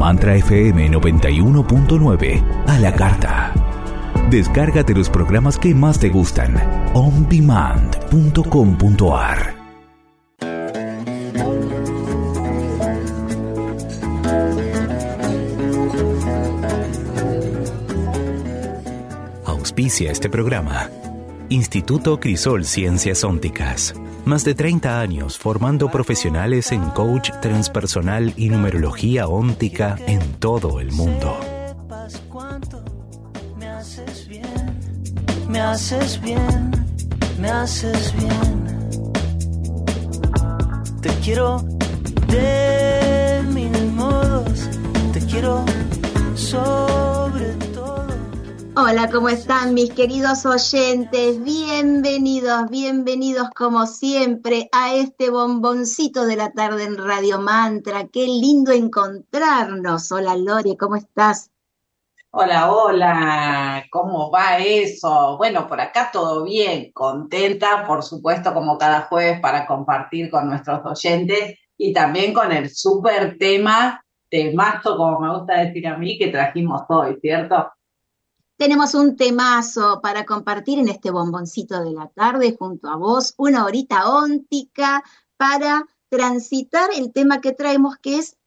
Mantra FM 91.9 a la carta. Descárgate los programas que más te gustan. ondemand.com.ar. Auspicia este programa Instituto Crisol Ciencias Ónticas. Más de 30 años formando profesionales en coach transpersonal y numerología óntica en todo el mundo. Me haces bien, me haces bien. Te quiero de mil modos, te quiero sobre todo. Hola, ¿cómo están mis queridos oyentes? Bienvenidos como siempre a este bomboncito de la tarde en Radio Mantra. Qué lindo encontrarnos. Hola Lore, ¿cómo estás? Hola, ¿cómo va eso? Bueno, por acá todo bien, contenta, por supuesto, como cada jueves para compartir con nuestros oyentes y también con el súper temazo, como me gusta decir a mí, que trajimos hoy, ¿cierto? Tenemos un temazo para compartir en este bomboncito de la tarde junto a vos, una horita óntica para transitar el tema que traemos, que es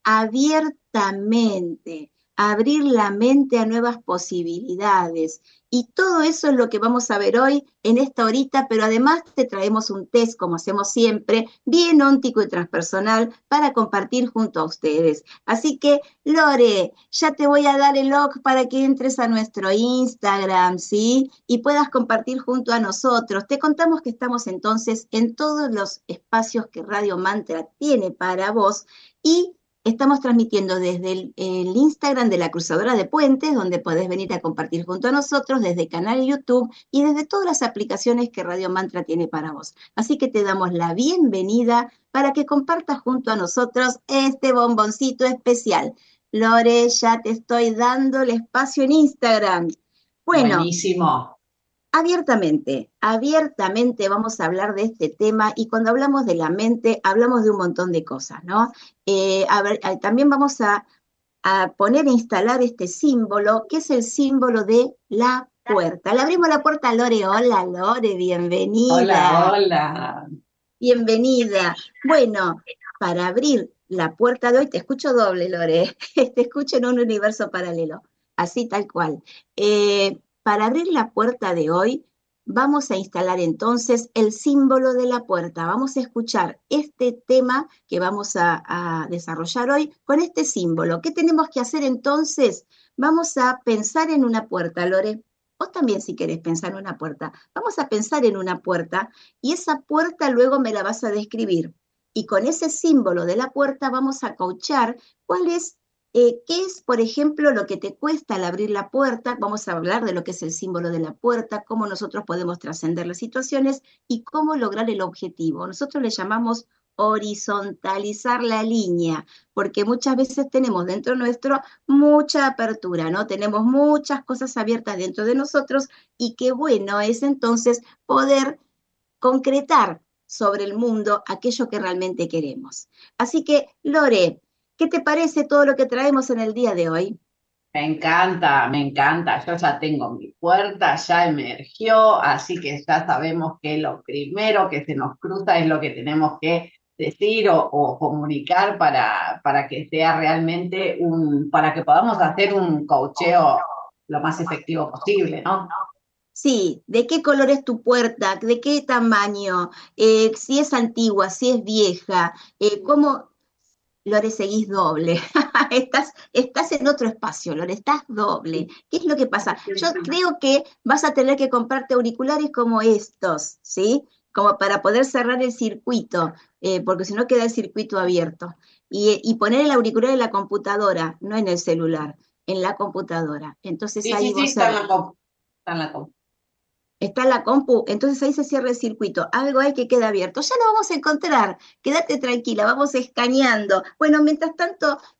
abiertamente, abrir la mente a nuevas posibilidades. Y todo eso es lo que vamos a ver hoy en esta horita, pero además te traemos un test, como hacemos siempre, bien óntico y transpersonal para compartir junto a ustedes. Así que, Lore, ya te voy a dar el log para que entres a nuestro Instagram, ¿sí? Y puedas compartir junto a nosotros. Te contamos que estamos entonces en todos los espacios que Radio Mantra tiene para vos y estamos transmitiendo desde el Instagram de la Cruzadora de Puentes, donde podés venir a compartir junto a nosotros, desde el canal YouTube y desde todas las aplicaciones que Radio Mantra tiene para vos. Así que te damos la bienvenida para que compartas junto a nosotros este bomboncito especial. Lore, ya te estoy dando el espacio en Instagram. Bueno, buenísimo. Abiertamente vamos a hablar de este tema y cuando hablamos de la mente hablamos de un montón de cosas, ¿no? También vamos a poner a instalar este símbolo, que es el símbolo de la puerta. Le abrimos la puerta a Lore. Hola Lore, bienvenida. Hola. Bienvenida. Bueno, para abrir la puerta de hoy, te escucho doble, Lore, te escucho en un universo paralelo, así tal cual. Para abrir la puerta de hoy, vamos a instalar entonces el símbolo de la puerta. Vamos a escuchar este tema que vamos a desarrollar hoy con este símbolo. ¿Qué tenemos que hacer entonces? Vamos a pensar en una puerta, Lore. Vos también si querés pensar en una puerta. Vamos a pensar en una puerta y esa puerta luego me la vas a describir. Y con ese símbolo de la puerta vamos a coachar cuál es ¿qué es, por ejemplo, lo que te cuesta al abrir la puerta? Vamos a hablar de lo que es el símbolo de la puerta, cómo nosotros podemos trascender las situaciones y cómo lograr el objetivo. Nosotros le llamamos horizontalizar la línea, porque muchas veces tenemos dentro nuestro mucha apertura, ¿no? Tenemos muchas cosas abiertas dentro de nosotros y qué bueno es entonces poder concretar sobre el mundo aquello que realmente queremos. Así que, Lore, ¿qué te parece todo lo que traemos en el día de hoy? Me encanta. Yo ya tengo mi puerta, ya emergió, así que ya sabemos que lo primero que se nos cruza es lo que tenemos que decir o comunicar para que sea realmente para que podamos hacer un coacheo lo más efectivo posible, ¿no? Sí, ¿de qué color es tu puerta? ¿De qué tamaño? Si es antigua, si es vieja, ¿cómo? Lore, seguís doble. Estás en otro espacio, Lore, estás doble. ¿Qué es lo que pasa? Yo creo que vas a tener que comprarte auriculares como estos, ¿sí? Como para poder cerrar el circuito, porque si no queda el circuito abierto. Y poner el auricular en la computadora, no en el celular, en la computadora. Entonces Sí, ahí vos está en la compu. Está en la compu, entonces ahí se cierra el circuito. Algo hay que queda abierto. Ya lo vamos a encontrar. Quédate tranquila, vamos escaneando. Bueno, mientras tanto,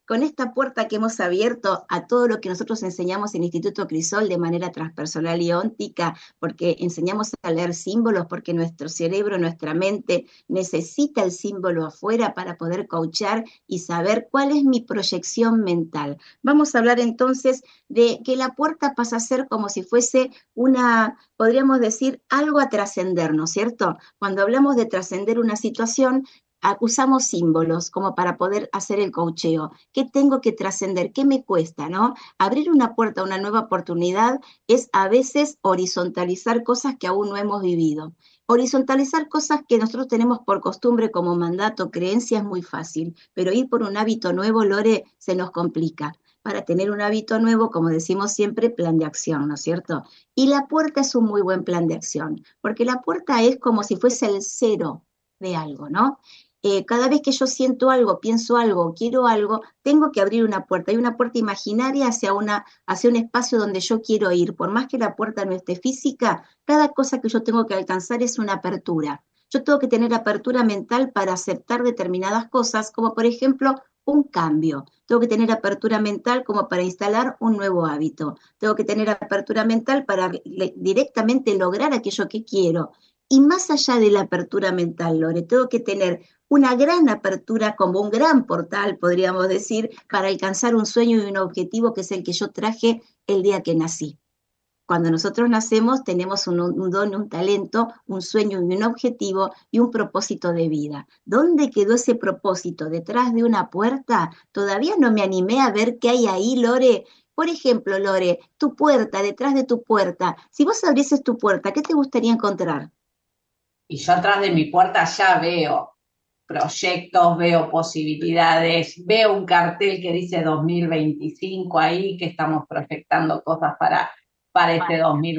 con esta puerta que hemos abierto a todo lo que nosotros enseñamos en Instituto Crisol de manera transpersonal y óntica, porque enseñamos a leer símbolos, porque nuestro cerebro, nuestra mente necesita el símbolo afuera para poder coachar y saber cuál es mi proyección mental. Vamos a hablar entonces de que la puerta pasa a ser como si fuese podríamos decir, algo a trascender, ¿no es cierto? Cuando hablamos de trascender una situación, usamos símbolos como para poder hacer el coacheo. ¿Qué tengo que trascender? ¿Qué me cuesta, no? Abrir una puerta a una nueva oportunidad es a veces horizontalizar cosas que aún no hemos vivido. Horizontalizar cosas que nosotros tenemos por costumbre como mandato, creencia es muy fácil, pero ir por un hábito nuevo, Lore, se nos complica. Para tener un hábito nuevo, como decimos siempre, plan de acción, ¿no es cierto? Y la puerta es un muy buen plan de acción, porque la puerta es como si fuese el cero de algo, ¿no? Cada vez que yo siento algo, pienso algo, quiero algo, tengo que abrir una puerta. Hay una puerta imaginaria hacia un espacio donde yo quiero ir. Por más que la puerta no esté física, cada cosa que yo tengo que alcanzar es una apertura. Yo tengo que tener apertura mental para aceptar determinadas cosas, como por ejemplo un cambio. Tengo que tener apertura mental como para instalar un nuevo hábito. Tengo que tener apertura mental para directamente lograr aquello que quiero. Y más allá de la apertura mental, Lore, tengo que tener una gran apertura como un gran portal, podríamos decir, para alcanzar un sueño y un objetivo que es el que yo traje el día que nací. Cuando nosotros nacemos tenemos un don, un talento, un sueño y un objetivo y un propósito de vida. ¿Dónde quedó ese propósito? ¿Detrás de una puerta? Todavía no me animé a ver qué hay ahí, Lore. Por ejemplo, Lore, tu puerta, detrás de tu puerta. Si vos abrieses tu puerta, ¿qué te gustaría encontrar? Y yo atrás de mi puerta ya veo proyectos, veo posibilidades, veo un cartel que dice 2025 ahí, que estamos proyectando cosas para este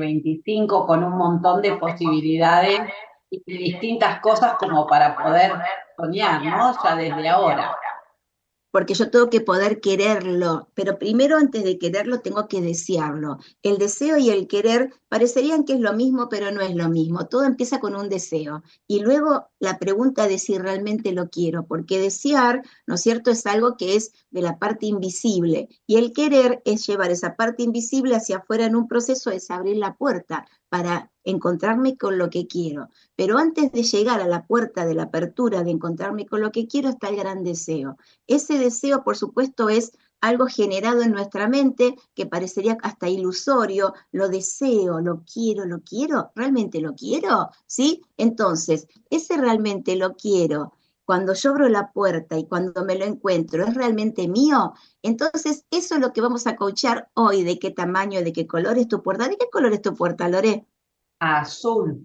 2025 con un montón de posibilidades y distintas cosas como para poder soñar, ¿no? Ya desde ahora. Porque yo tengo que poder quererlo, pero primero antes de quererlo tengo que desearlo. El deseo y el querer parecerían que es lo mismo, pero no es lo mismo. Todo empieza con un deseo y luego la pregunta de si realmente lo quiero, porque desear, ¿no es cierto?, es algo que es de la parte invisible y el querer es llevar esa parte invisible hacia afuera en un proceso, es abrir la puerta para encontrarme con lo que quiero. Pero antes de llegar a la puerta de la apertura, de encontrarme con lo que quiero, está el gran deseo. Ese deseo, por supuesto, es algo generado en nuestra mente que parecería hasta ilusorio. Lo deseo, lo quiero, ¿realmente lo quiero? ¿Sí? Entonces, ese realmente lo quiero, cuando yo abro la puerta y cuando me lo encuentro, ¿es realmente mío? Entonces, eso es lo que vamos a coachar hoy. ¿De qué tamaño, de qué color es tu puerta? ¿De qué color es tu puerta, Lore? Azul.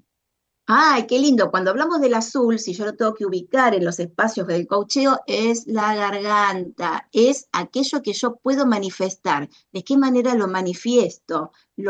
Ay, qué lindo. Cuando hablamos del azul, si yo lo tengo que ubicar en los espacios del coacheo, es la garganta, es aquello que yo puedo manifestar. ¿De qué manera lo manifiesto?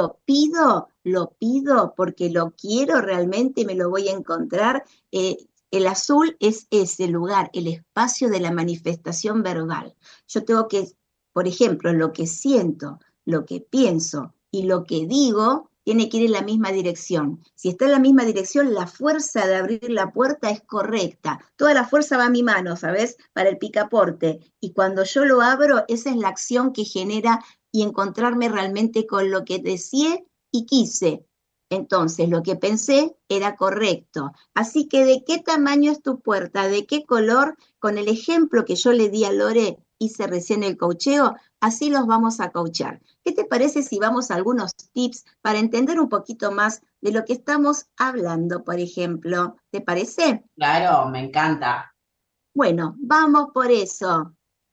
Lo pido porque lo quiero realmente y me lo voy a encontrar. El azul es ese lugar, el espacio de la manifestación verbal. Yo tengo que, por ejemplo, lo que siento, lo que pienso y lo que digo tiene que ir en la misma dirección. Si está en la misma dirección, la fuerza de abrir la puerta es correcta. Toda la fuerza va a mi mano, ¿sabes? Para el picaporte. Y cuando yo lo abro, esa es la acción que genera y encontrarme realmente con lo que deseé y quise. Entonces, lo que pensé era correcto. Así que, ¿de qué tamaño es tu puerta? ¿De qué color? Con el ejemplo que yo le di a Lore, hice recién el coacheo, así los vamos a coachar. ¿Qué te parece si vamos a algunos tips para entender un poquito más de lo que estamos hablando, por ejemplo? ¿Te parece? Claro, me encanta. Bueno, vamos por eso.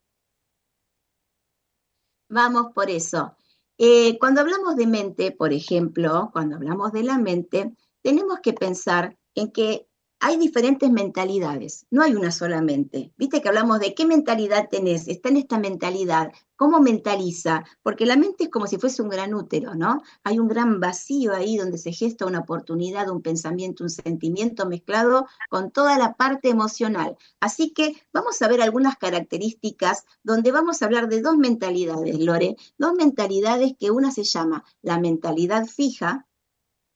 Vamos por eso. Cuando hablamos de mente, por ejemplo, cuando hablamos de la mente, tenemos que pensar en que hay diferentes mentalidades, no hay una sola mente. Viste que hablamos de qué mentalidad tenés, está en esta mentalidad, cómo mentaliza, porque la mente es como si fuese un gran útero, ¿no? Hay un gran vacío ahí donde se gesta una oportunidad, un pensamiento, un sentimiento mezclado con toda la parte emocional. Así que vamos a ver algunas características donde vamos a hablar de dos mentalidades, Lore, dos mentalidades que una se llama la mentalidad fija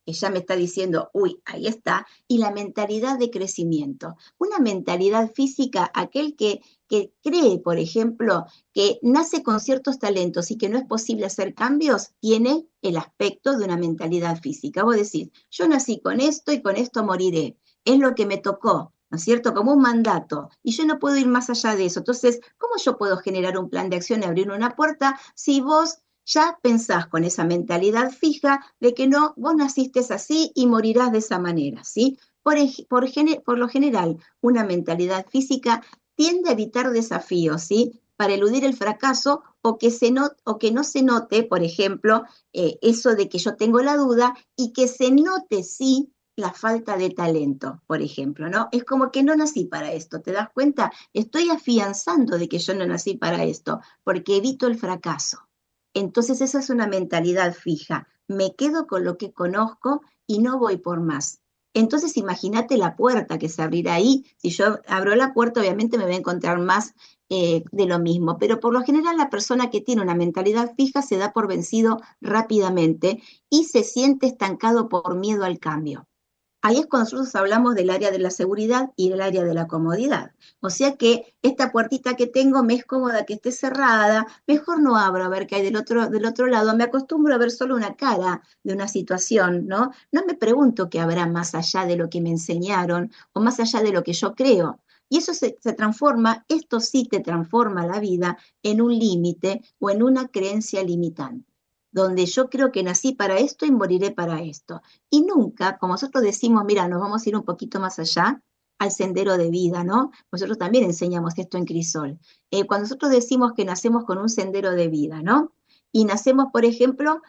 que ya me está diciendo, uy, ahí está, y la mentalidad de crecimiento. Una mentalidad física, aquel que cree, por ejemplo, que nace con ciertos talentos y que no es posible hacer cambios, tiene el aspecto de una mentalidad física. Vos decís, yo nací con esto y con esto moriré, es lo que me tocó, ¿no es cierto? Como un mandato, y yo no puedo ir más allá de eso. Entonces, ¿cómo yo puedo generar un plan de acción y abrir una puerta si vos ya pensás con esa mentalidad fija de que no, vos naciste así y morirás de esa manera, ¿sí? Por lo general, una mentalidad física tiende a evitar desafíos, ¿sí? Para eludir el fracaso o que no se note, por ejemplo, eso de que yo tengo la duda y que se note, sí, la falta de talento, por ejemplo, ¿no? Es como que no nací para esto, ¿te das cuenta? Estoy afianzando de que yo no nací para esto, porque evito el fracaso. Entonces esa es una mentalidad fija. Me quedo con lo que conozco y no voy por más. Entonces imagínate la puerta que se abrirá ahí. Si yo abro la puerta, obviamente me voy a encontrar más de lo mismo. Pero por lo general la persona que tiene una mentalidad fija se da por vencido rápidamente y se siente estancado por miedo al cambio. Ahí es cuando nosotros hablamos del área de la seguridad y del área de la comodidad. O sea que esta puertita que tengo me es cómoda que esté cerrada, mejor no abro a ver qué hay del otro lado, me acostumbro a ver solo una cara de una situación, ¿no? No me pregunto qué habrá más allá de lo que me enseñaron o más allá de lo que yo creo. Y eso se transforma, esto sí te transforma la vida en un límite o en una creencia limitante donde yo creo que nací para esto y moriré para esto. Y nunca, como nosotros decimos, mira, nos vamos a ir un poquito más allá al sendero de vida, ¿no? Nosotros también enseñamos esto en Crisol. Cuando nosotros decimos que nacemos con un sendero de vida, ¿no? Y nacemos, por ejemplo,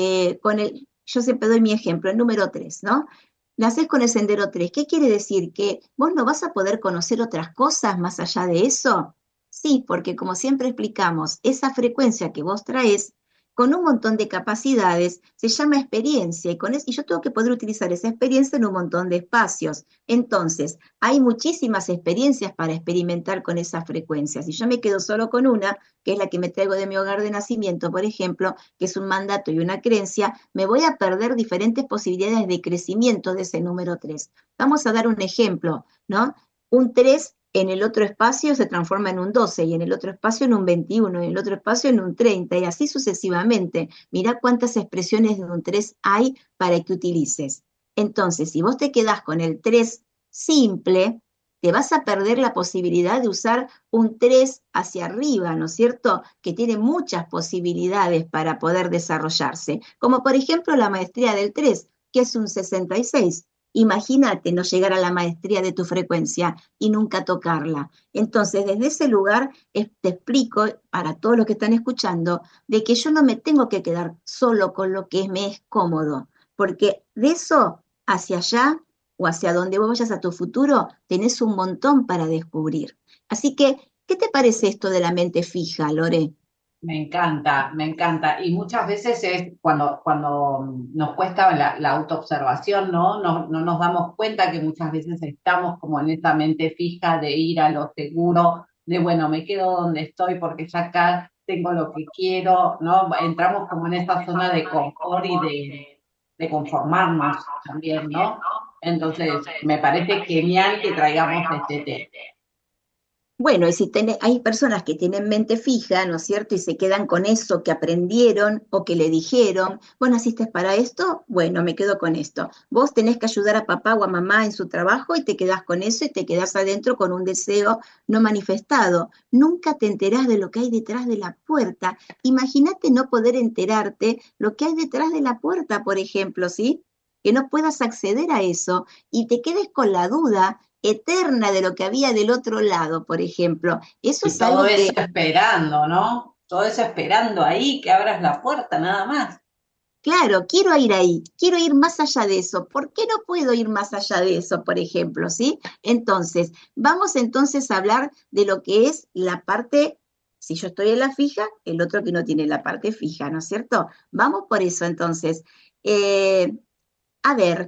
yo siempre doy mi ejemplo, el número 3, ¿no? Nacés con el sendero 3. ¿Qué quiere decir? ¿Que vos no vas a poder conocer otras cosas más allá de eso? Sí, porque como siempre explicamos, esa frecuencia que vos traes con un montón de capacidades, se llama experiencia y yo tengo que poder utilizar esa experiencia en un montón de espacios. Entonces, hay muchísimas experiencias para experimentar con esas frecuencias. Si yo me quedo solo con una, que es la que me traigo de mi hogar de nacimiento, por ejemplo, que es un mandato y una creencia, me voy a perder diferentes posibilidades de crecimiento de ese número 3. Vamos a dar un ejemplo, ¿no? Un 3 en el otro espacio se transforma en un 12 y en el otro espacio en un 21 y en el otro espacio en un 30 y así sucesivamente. Mirá cuántas expresiones de un 3 hay para que utilices. Entonces, si vos te quedás con el 3 simple, te vas a perder la posibilidad de usar un 3 hacia arriba, ¿no es cierto? Que tiene muchas posibilidades para poder desarrollarse, como por ejemplo la maestría del 3, que es un 66. Imagínate no llegar a la maestría de tu frecuencia y nunca tocarla. Entonces, desde ese lugar te explico para todos los que están escuchando de que yo no me tengo que quedar solo con lo que me es cómodo, porque de eso hacia allá o hacia donde vos vayas a tu futuro, tenés un montón para descubrir. Así que, ¿qué te parece esto de la mente fija, Lore? Me encanta, me encanta. Y muchas veces es cuando nos cuesta la autoobservación, ¿no? No nos damos cuenta que muchas veces estamos como en esa mente fija de ir a lo seguro, de bueno, me quedo donde estoy porque ya acá tengo lo que quiero, ¿no? Entramos como en esa zona de confort y de conformarnos también, ¿no? Entonces, me parece genial que traigamos este tema. Bueno, y si hay personas que tienen mente fija, ¿no es cierto? Y se quedan con eso que aprendieron o que le dijeron, vos naciste para esto, bueno, me quedo con esto. Vos tenés que ayudar a papá o a mamá en su trabajo y te quedás con eso y te quedás adentro con un deseo no manifestado. Nunca te enterás de lo que hay detrás de la puerta. Imagínate no poder enterarte lo que hay detrás de la puerta, por ejemplo, ¿sí? Que no puedas acceder a eso y te quedes con la duda eterna de lo que había del otro lado, por ejemplo. Eso Y es todo algo eso que, esperando, ¿no? Todo eso esperando ahí que abras la puerta, nada más. claro, quiero ir ahí, quiero ir más allá de eso. ¿Por qué no puedo ir más allá de eso, por ejemplo? ¿Sí? Entonces, vamos entonces a hablar de lo que es la parte, si yo estoy en la fija, el otro que no tiene la parte fija, ¿no es cierto? Vamos por eso entonces. Eh, a ver,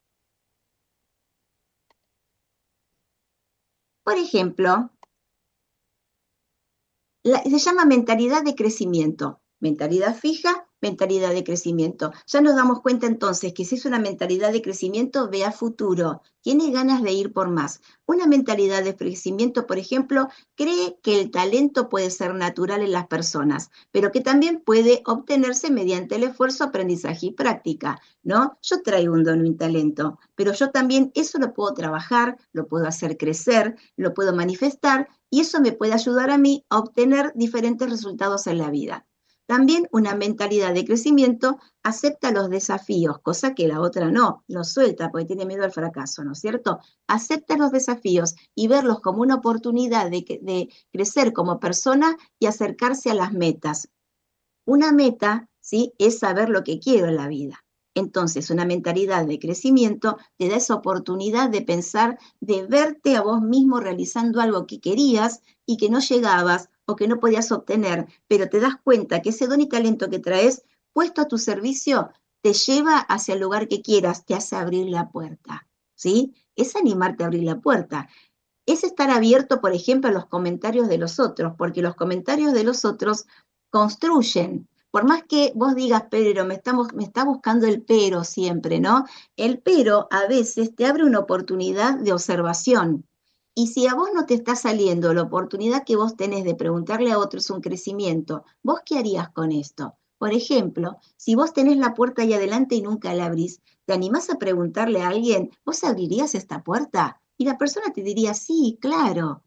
por ejemplo, se llama mentalidad de crecimiento, mentalidad fija mentalidad de crecimiento. Ya nos damos cuenta entonces que si es una mentalidad de crecimiento, ve a futuro, tiene ganas de ir por más. Una mentalidad de crecimiento, por ejemplo, cree que el talento puede ser natural en las personas, pero que también puede obtenerse mediante el esfuerzo, aprendizaje y práctica, ¿no? Yo traigo un don y un talento, pero yo también eso lo puedo trabajar, lo puedo hacer crecer, lo puedo manifestar y eso me puede ayudar a mí a obtener diferentes resultados en la vida. También una mentalidad de crecimiento acepta los desafíos, cosa que la otra no, los suelta porque tiene miedo al fracaso, ¿no es cierto? Acepta los desafíos y verlos como una oportunidad de crecer como persona y acercarse a las metas. Una meta, ¿sí?, es saber lo que quiero en la vida. Entonces, una mentalidad de crecimiento te da esa oportunidad de pensar, de verte a vos mismo realizando algo que querías y que no llegabas o que no podías obtener, pero te das cuenta que ese don y talento que traes puesto a tu servicio te lleva hacia el lugar que quieras, te hace abrir la puerta, ¿sí? Es animarte a abrir la puerta. Es estar abierto, por ejemplo, a los comentarios de los otros, porque los comentarios de los otros construyen. Por más que vos digas, pero me está buscando el pero siempre, ¿no? El pero a veces te abre una oportunidad de observación. Y si a vos no te está saliendo la oportunidad que vos tenés de preguntarle a otros un crecimiento, ¿vos qué harías con esto? Por ejemplo, si vos tenés la puerta ahí adelante y nunca la abrís, ¿te animás a preguntarle a alguien, ¿vos abrirías esta puerta? Y la persona te diría, sí, claro.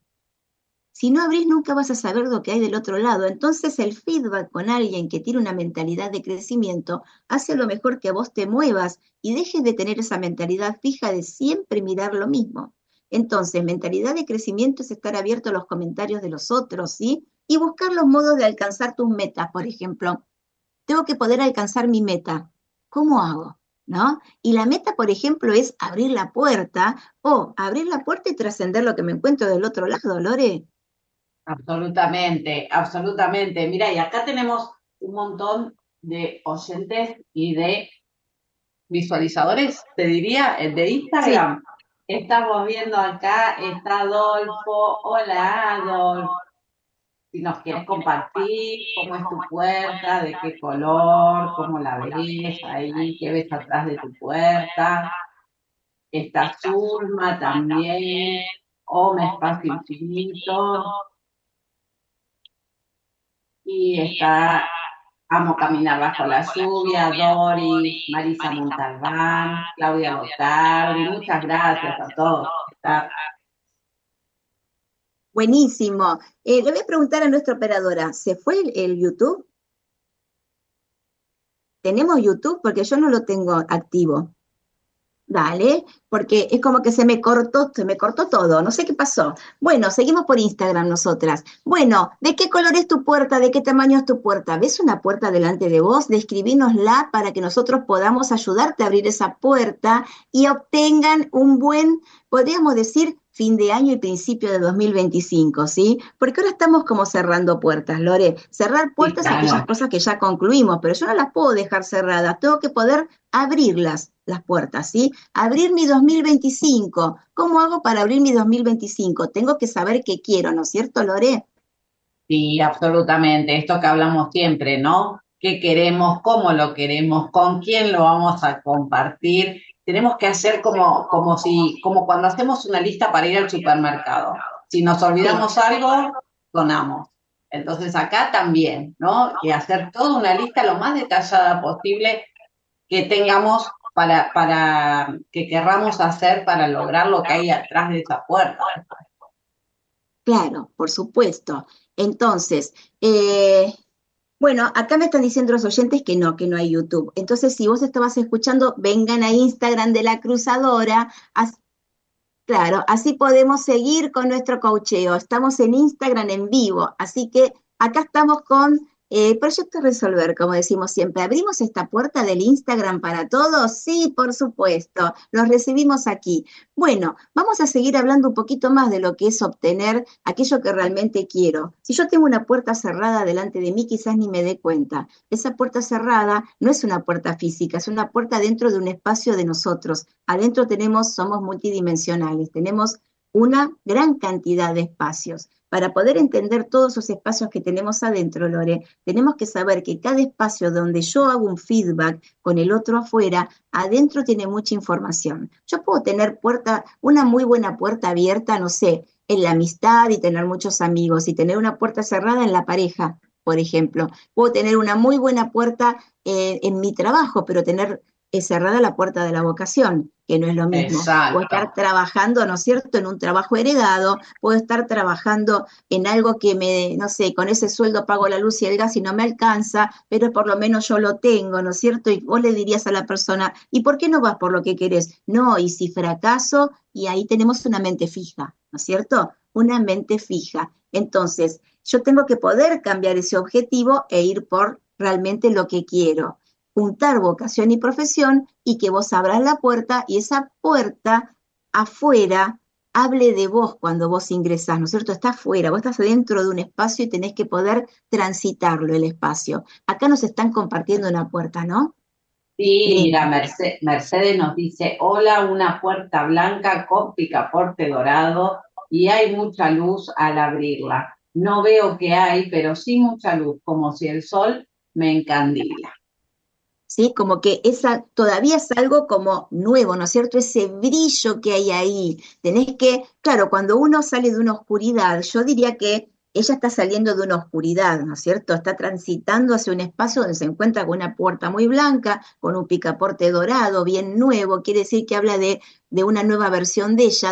Si no abrís, nunca vas a saber lo que hay del otro lado. Entonces, el feedback con alguien que tiene una mentalidad de crecimiento hace a lo mejor que vos te muevas y dejes de tener esa mentalidad fija de siempre mirar lo mismo. Entonces, mentalidad de crecimiento es estar abierto a los comentarios de los otros, ¿sí? Y buscar los modos de alcanzar tus metas. Por ejemplo, tengo que poder alcanzar mi meta. ¿Cómo hago? ¿No? Y la meta, por ejemplo, es abrir la puerta o abrir la puerta y trascender lo que me encuentro del otro lado, Lore. Absolutamente, absolutamente. Mira, y acá tenemos un montón de oyentes y de visualizadores, te diría, de Sí, Instagram. Estamos viendo acá, está Adolfo. Hola, Adolfo. Si nos quieres compartir cómo es tu puerta, de qué color, cómo la ves ahí, qué ves atrás de tu puerta. Está Zulma también, Home Espacio Infinito, y está Amo Caminar Bajo la Lluvia, Doris, Marisa Montalbán, Claudia Lotardi, muchas gracias a todos. buenísimo. Le voy a preguntar a nuestra operadora, ¿se fue el YouTube? ¿Tenemos YouTube? Porque yo no lo tengo activo. Dale, porque es como que se me cortó todo, no sé qué pasó. Bueno, seguimos por Instagram nosotras. Bueno, ¿de qué color es tu puerta? ¿De qué tamaño es tu puerta? ¿Ves una puerta delante de vos? Describínosla para que nosotros podamos ayudarte a abrir esa puerta y obtengan un buen, podríamos decir, fin de año y principio de 2025, ¿sí? Porque ahora estamos como cerrando puertas, Lore. Cerrar Sí, puertas a aquellas claro. cosas que ya concluimos, pero yo no las puedo dejar cerradas, tengo que poder abrirlas, las puertas, ¿sí? Abrir mi 2025. ¿Cómo hago para abrir mi 2025? Tengo que saber qué quiero, ¿no es cierto, Lore? Sí, absolutamente. Esto que hablamos siempre, ¿no? ¿Qué queremos? ¿Cómo lo queremos? ¿Con quién lo vamos a compartir? Tenemos que hacer como cuando hacemos una lista para ir al supermercado. Si nos Sí, olvidamos algo, donamos. Entonces acá también, ¿no? Que hacer toda una lista lo más detallada posible que tengamos para que querramos hacer para lograr lo que hay atrás de esa puerta. claro, por supuesto. Entonces, eh, bueno, acá me están diciendo los oyentes que no hay YouTube. Entonces, si vos estabas escuchando, vengan a Instagram de la Cruzadora. Claro, así podemos seguir con nuestro coacheo. Estamos en Instagram en vivo, así que acá estamos con Proyecto Resolver, como decimos siempre. ¿Abrimos esta puerta del Instagram para todos? Sí, por supuesto, los recibimos aquí. Bueno, vamos a seguir hablando un poquito más de lo que es obtener aquello que realmente quiero. Si yo tengo una puerta cerrada delante de mí, quizás ni me dé cuenta. Esa puerta cerrada no es una puerta física, es una puerta dentro de un espacio de nosotros. Adentro somos multidimensionales, tenemos una gran cantidad de espacios. Para poder entender todos esos espacios que tenemos adentro, Lore, tenemos que saber que cada espacio donde yo hago un feedback con el otro afuera, adentro tiene mucha información. Yo puedo tener una muy buena puerta abierta, no sé, en la amistad y tener muchos amigos, y tener una puerta cerrada en la pareja, por ejemplo. Puedo tener una muy buena puerta en mi trabajo, pero tener cerrada la puerta de la vocación, que no es lo mismo. Puedo estar Exacto. trabajando, ¿no es cierto?, en un trabajo heredado, puedo estar trabajando en algo que no sé, con ese sueldo pago la luz y el gas y no me alcanza, pero por lo menos yo lo tengo, ¿no es cierto? Y vos le dirías a la persona, ¿y por qué no vas por lo que querés? No, y si fracaso, y ahí tenemos una mente fija, ¿no es cierto? Una mente fija. Entonces, yo tengo que poder cambiar ese objetivo e ir por realmente lo que quiero. Juntar vocación y profesión, y que vos abras la puerta y esa puerta afuera hable de vos cuando vos ingresás, ¿no es cierto? Está afuera, vos estás dentro de un espacio y tenés que poder transitarlo, el espacio. Acá nos están compartiendo una puerta, ¿no? Sí, mira, Lindo. Mercedes nos dice, hola, una puerta blanca con picaporte dorado y hay mucha luz al abrirla. No veo qué hay, pero sí mucha luz, como si el sol me encandila. ¿Sí? Como que todavía es algo como nuevo, ¿no es cierto? Ese brillo que hay ahí. Tenés que, claro, cuando uno sale de una oscuridad, yo diría que ella está saliendo de una oscuridad, ¿no es cierto? Está transitando hacia un espacio donde se encuentra con una puerta muy blanca, con un picaporte dorado, bien nuevo, quiere decir que habla de una nueva versión de ella,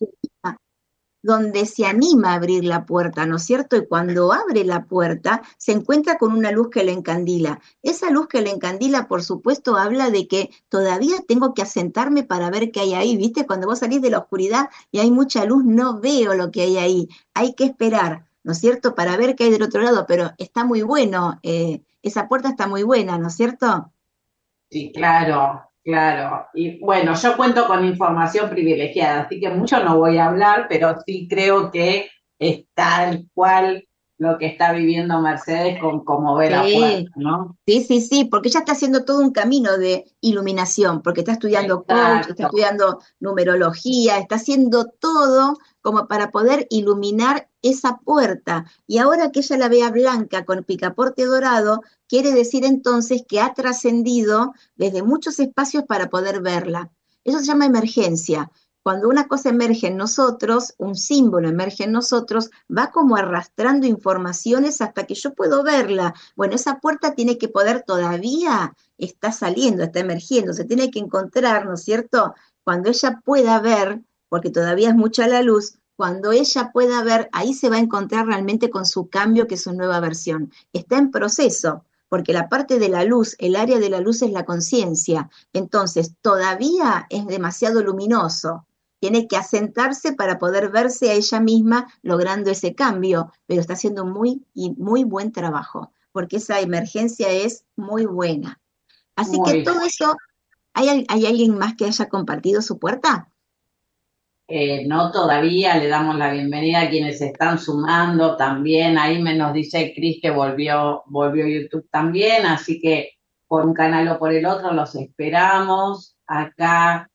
donde se anima a abrir la puerta, ¿no es cierto? Y cuando abre la puerta, se encuentra con una luz que le encandila. Esa luz que le encandila, por supuesto, habla de que todavía tengo que asentarme para ver qué hay ahí, ¿viste? Cuando vos salís de la oscuridad y hay mucha luz, no veo lo que hay ahí. Hay que esperar, ¿no es cierto?, para ver qué hay del otro lado, pero está muy bueno, esa puerta está muy buena, ¿no es cierto? Sí, claro, claro. Y bueno, yo cuento con información privilegiada, así que mucho no voy a hablar, pero sí creo que es tal cual lo que está viviendo Mercedes con cómo ve la puerta, Sí, ¿no? sí, sí, sí, porque ella está haciendo todo un camino de iluminación, porque está estudiando coach, está Exacto. estudiando numerología, está haciendo todo como para poder iluminar esa puerta. Y ahora que ella la vea blanca con picaporte dorado, quiere decir entonces que ha trascendido desde muchos espacios para poder verla. Eso se llama emergencia. Cuando una cosa emerge en nosotros, un símbolo emerge en nosotros, va como arrastrando informaciones hasta que yo puedo verla. Bueno, esa puerta tiene que poder todavía, está saliendo, está emergiendo, se tiene que encontrar, ¿no es cierto? Cuando ella pueda ver, porque todavía es mucha la luz, cuando ella pueda ver, ahí se va a encontrar realmente con su cambio, que es su nueva versión. Está en proceso, porque la parte de la luz, el área de la luz es la conciencia. Entonces, todavía es demasiado luminoso. Tiene que asentarse para poder verse a ella misma logrando ese cambio, pero está haciendo muy buen trabajo, porque esa emergencia es muy buena. Así que Muy todo eso, ¿hay alguien más que haya compartido su puerta? No todavía, le damos la bienvenida a quienes se están sumando también. Ahí me nos dice Cris que volvió YouTube también, así que por un canal o por el otro los esperamos. Acá,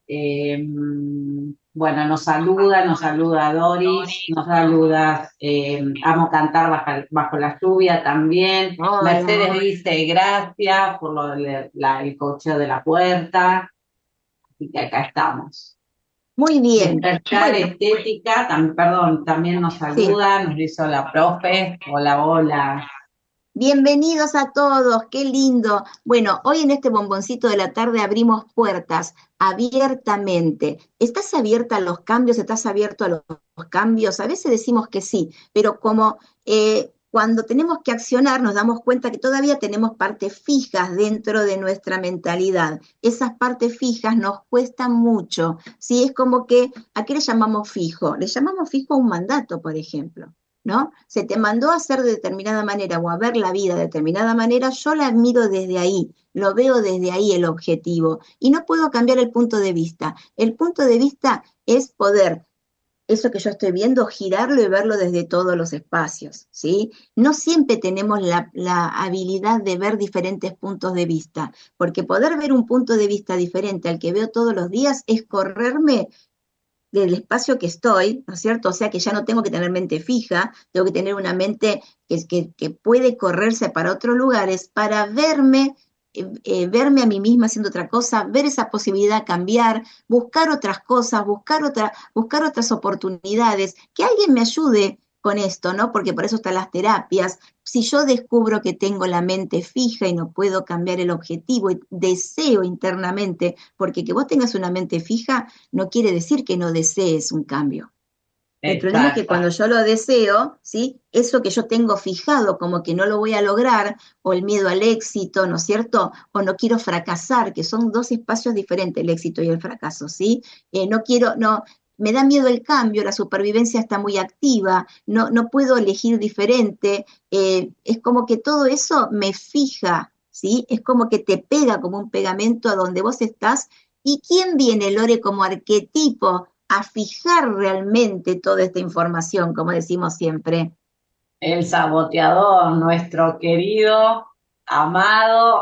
bueno, nos saluda Doris, nos saluda Amo Cantar bajo la lluvia también. Hola. Mercedes dice gracias por el cocheo de la puerta, así que acá estamos. Muy bien. Despertar Bueno, estética, perdón, también nos sí. saluda, nos hizo la profe. Hola, hola. Bienvenidos a todos, qué lindo. Bueno, hoy en este bomboncito de la tarde abrimos puertas abiertamente. ¿Estás abierta a los cambios? ¿Estás abierto a los cambios? A veces decimos que sí, pero como cuando tenemos que accionar nos damos cuenta que todavía tenemos partes fijas dentro de nuestra mentalidad. Esas partes fijas nos cuestan mucho. Sí, es como que, ¿a qué le llamamos fijo? Le llamamos fijo a un mandato, por ejemplo. ¿No? Se te mandó a hacer de determinada manera o a ver la vida de determinada manera, yo la miro desde ahí, lo veo desde ahí el objetivo y no puedo cambiar el punto de vista. El punto de vista es poder, eso que yo estoy viendo, girarlo y verlo desde todos los espacios, ¿sí? No siempre tenemos la habilidad de ver diferentes puntos de vista, porque poder ver un punto de vista diferente al que veo todos los días es correrme del espacio que estoy, ¿no es cierto? O sea que ya no tengo que tener mente fija, tengo que tener una mente que puede correrse para otros lugares para verme a mí misma haciendo otra cosa, ver esa posibilidad, cambiar, buscar otras cosas, buscar otras oportunidades, que alguien me ayude con esto, ¿no? Porque por eso están las terapias. Si yo descubro que tengo la mente fija y no puedo cambiar el objetivo y deseo internamente, porque que vos tengas una mente fija no quiere decir que no desees un cambio. El problema es que Exacto. cuando yo lo deseo, ¿sí? Eso que yo tengo fijado como que no lo voy a lograr, o el miedo al éxito, ¿no es cierto? O no quiero fracasar, que son dos espacios diferentes, el éxito y el fracaso, ¿sí? No, me da miedo el cambio, la supervivencia está muy activa, no puedo elegir diferente, es como que todo eso me fija, ¿sí? Es como que te pega como un pegamento a donde vos estás. ¿Y quién viene, Lore, como arquetipo a fijar realmente toda esta información, como decimos siempre? El saboteador, nuestro querido, amado,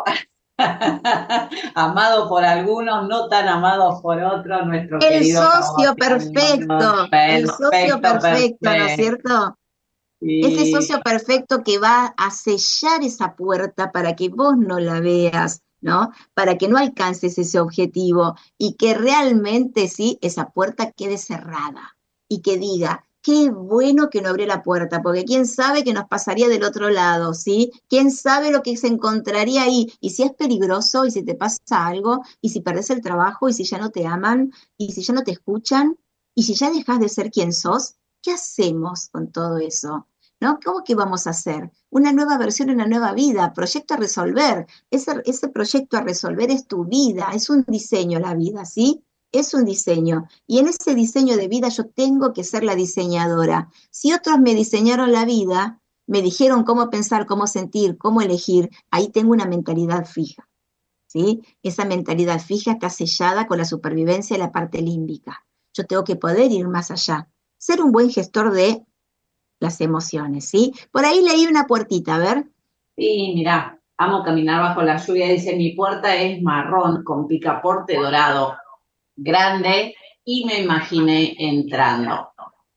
amado por algunos, no tan amado por otros, nuestro querido saboteador. El socio Perfecto, perfecto, ¿no es perfecto. cierto? Ese Sí, socio perfecto que va a sellar esa puerta para que vos no la veas, ¿no? Para que no alcances ese objetivo y que realmente, sí, esa puerta quede cerrada y que diga, qué bueno que no abrió la puerta, porque quién sabe qué nos pasaría del otro lado, ¿sí? Quién sabe lo que se encontraría ahí, y si es peligroso, y si te pasa algo, y si perdés el trabajo, y si ya no te aman, y si ya no te escuchan, y si ya dejas de ser quien sos, ¿qué hacemos con todo eso? ¿No? ¿Cómo que vamos a hacer? Una nueva versión, una nueva vida, proyecto a resolver. Ese proyecto a resolver es tu vida, es un diseño la vida, ¿sí? Es un diseño. Y en ese diseño de vida yo tengo que ser la diseñadora. Si otros me diseñaron la vida, me dijeron cómo pensar, cómo sentir, cómo elegir, ahí tengo una mentalidad fija, ¿sí? Esa mentalidad fija está sellada con la supervivencia y la parte límbica. Yo tengo que poder ir más allá. Ser un buen gestor de las emociones, ¿sí? Por ahí leí una puertita, a ver. sí, mirá, amo caminar bajo la lluvia, dice, mi puerta es marrón con picaporte dorado, grande, y me imaginé entrando.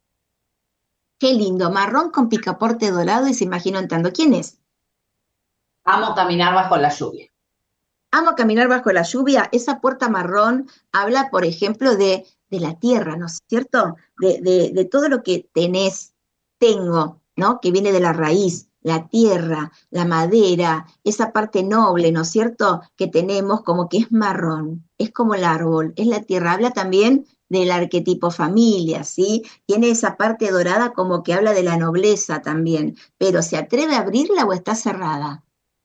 Qué lindo, marrón con picaporte dorado y se imaginó entrando. ¿Quién es? Amo caminar bajo la lluvia. Amo caminar bajo la lluvia. Esa puerta marrón habla, por ejemplo, de la tierra, ¿no es cierto? De todo lo que tengo, ¿no? Que viene de la raíz, la tierra, la madera, esa parte noble, ¿no es cierto? Que tenemos como que es marrón, es como el árbol, es la tierra. Habla también del arquetipo familia, ¿sí? Tiene esa parte dorada como que habla de la nobleza también, pero ¿se atreve a abrirla o está cerrada?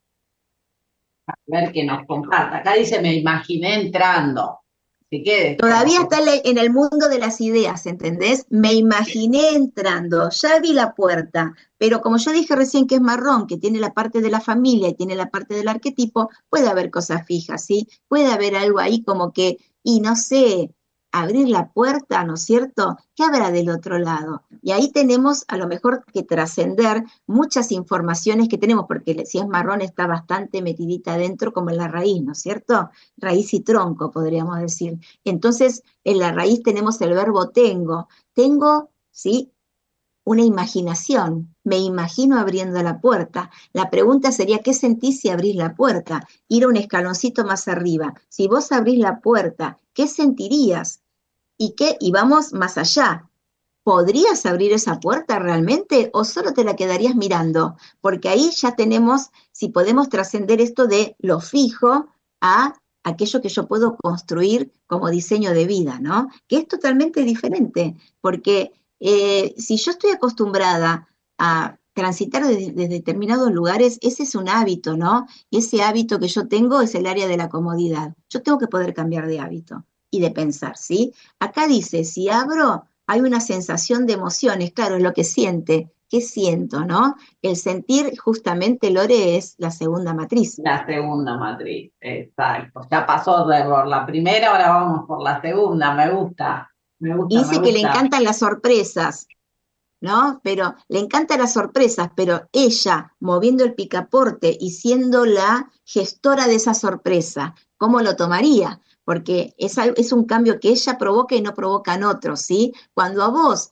A ver que nos comparta. Acá dice, me imaginé entrando. Así que, como Todavía que está en el mundo de las ideas, ¿entendés? Me imaginé entrando, ya vi la puerta, pero como yo dije recién que es marrón, que tiene la parte de la familia y tiene la parte del arquetipo, puede haber cosas fijas, ¿sí? Puede haber algo ahí como que, y no sé, abrir la puerta, ¿no es cierto? ¿Qué habrá del otro lado? Y ahí tenemos a lo mejor que trascender muchas informaciones que tenemos, porque si es marrón está bastante metidita adentro como en la raíz, ¿no es cierto? Raíz y tronco, podríamos decir. Entonces, en la raíz tenemos el verbo tengo. Tengo, ¿sí? Una imaginación. Me imagino abriendo la puerta. La pregunta sería, ¿qué sentís si abrís la puerta? Ir a un escaloncito más arriba. Si vos abrís la puerta, ¿qué sentirías? Y vamos más allá. ¿Podrías abrir esa puerta realmente o solo te la quedarías mirando? Porque ahí ya tenemos, si podemos trascender esto de lo fijo a aquello que yo puedo construir como diseño de vida, ¿no? Que es totalmente diferente, porque si yo estoy acostumbrada a transitar desde determinados lugares, ese es un hábito, ¿no? Y ese hábito que yo tengo es el área de la comodidad. Yo tengo que poder cambiar de hábito y de pensar, ¿sí? Acá dice, si abro, hay una sensación de emociones, claro, es lo que siente. ¿Qué siento, no? El sentir, justamente, Lore, es la segunda matriz. la segunda matriz, exacto. Ya pasó por la primera, ahora vamos por la segunda. Me gusta, me Y gusta, me dice que le gusta. encantan las sorpresas, ¿no? Pero le encantan las sorpresas, pero ella, moviendo el picaporte y siendo la gestora de esa sorpresa, ¿cómo lo tomaría? porque es un cambio que ella provoca y no provocan otros, ¿sí? Cuando a vos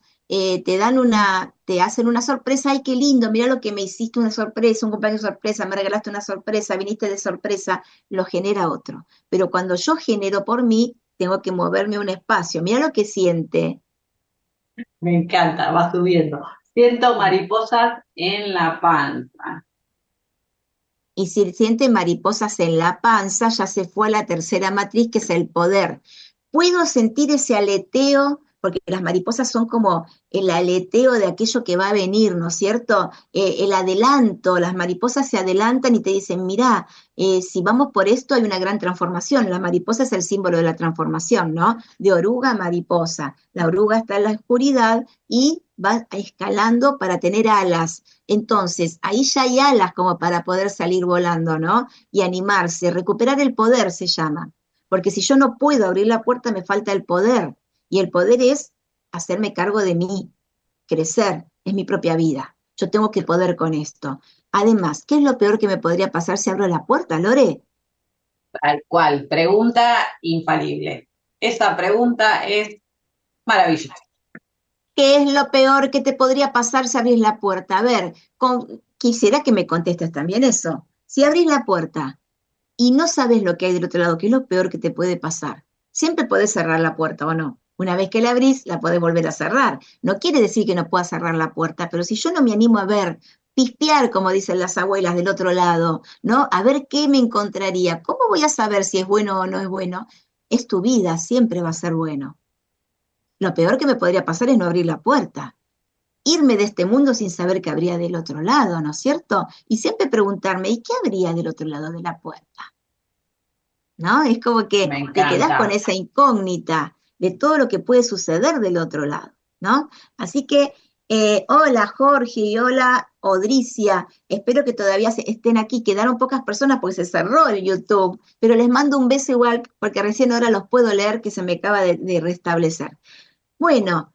te hacen una sorpresa, ay, qué lindo, mira lo que me hiciste, una sorpresa, un cumpleaños sorpresa, me regalaste una sorpresa, viniste de sorpresa, lo genera otro. Pero cuando yo genero por mí, tengo que moverme un espacio, mira lo que siente. Me encanta, va subiendo. Siento mariposas en la panza. Y si siente mariposas en la panza, ya se fue a la tercera matriz, que es el poder. Puedo sentir ese aleteo, porque las mariposas son como el aleteo de aquello que va a venir, ¿no es cierto? El adelanto, las mariposas se adelantan y te dicen, mirá, si vamos por esto hay una gran transformación. La mariposa es el símbolo de la transformación, ¿no? De oruga a mariposa. La oruga está en la oscuridad y va escalando para tener alas. Entonces, ahí ya hay alas como para poder salir volando, ¿no? Y animarse, recuperar el poder se llama. Porque si yo no puedo abrir la puerta, me falta el poder. Y el poder es hacerme cargo de mí, crecer, es mi propia vida. Yo tengo que poder con esto. Además, ¿qué es lo peor que me podría pasar si abro la puerta, Lore? Tal cual, pregunta infalible. Esa pregunta es maravillosa. ¿Qué es lo peor que te podría pasar si abrís la puerta? A ver, quisiera que me contestes también eso. Si abrís la puerta y no sabes lo que hay del otro lado, ¿qué es lo peor que te puede pasar? Siempre podés cerrar la puerta o no. Una vez que la abrís, la podés volver a cerrar. No quiere decir que no puedas cerrar la puerta, pero si yo no me animo a ver, pispear, como dicen las abuelas del otro lado, ¿no? A ver qué me encontraría. ¿Cómo voy a saber si es bueno o no es bueno? Es tu vida, siempre va a ser bueno. Lo peor que me podría pasar es no abrir la puerta, irme de este mundo sin saber qué habría del otro lado, ¿no es cierto? Y siempre preguntarme, ¿y qué habría del otro lado de la puerta? ¿No? Es como que Me te quedás con encanta. esa incógnita de todo lo que puede suceder del otro lado, ¿no? Así que, hola Jorge y hola Odricia, espero que todavía estén aquí, quedaron pocas personas porque se cerró el YouTube, pero les mando un beso igual porque recién ahora los puedo leer que se me acaba de restablecer. Bueno,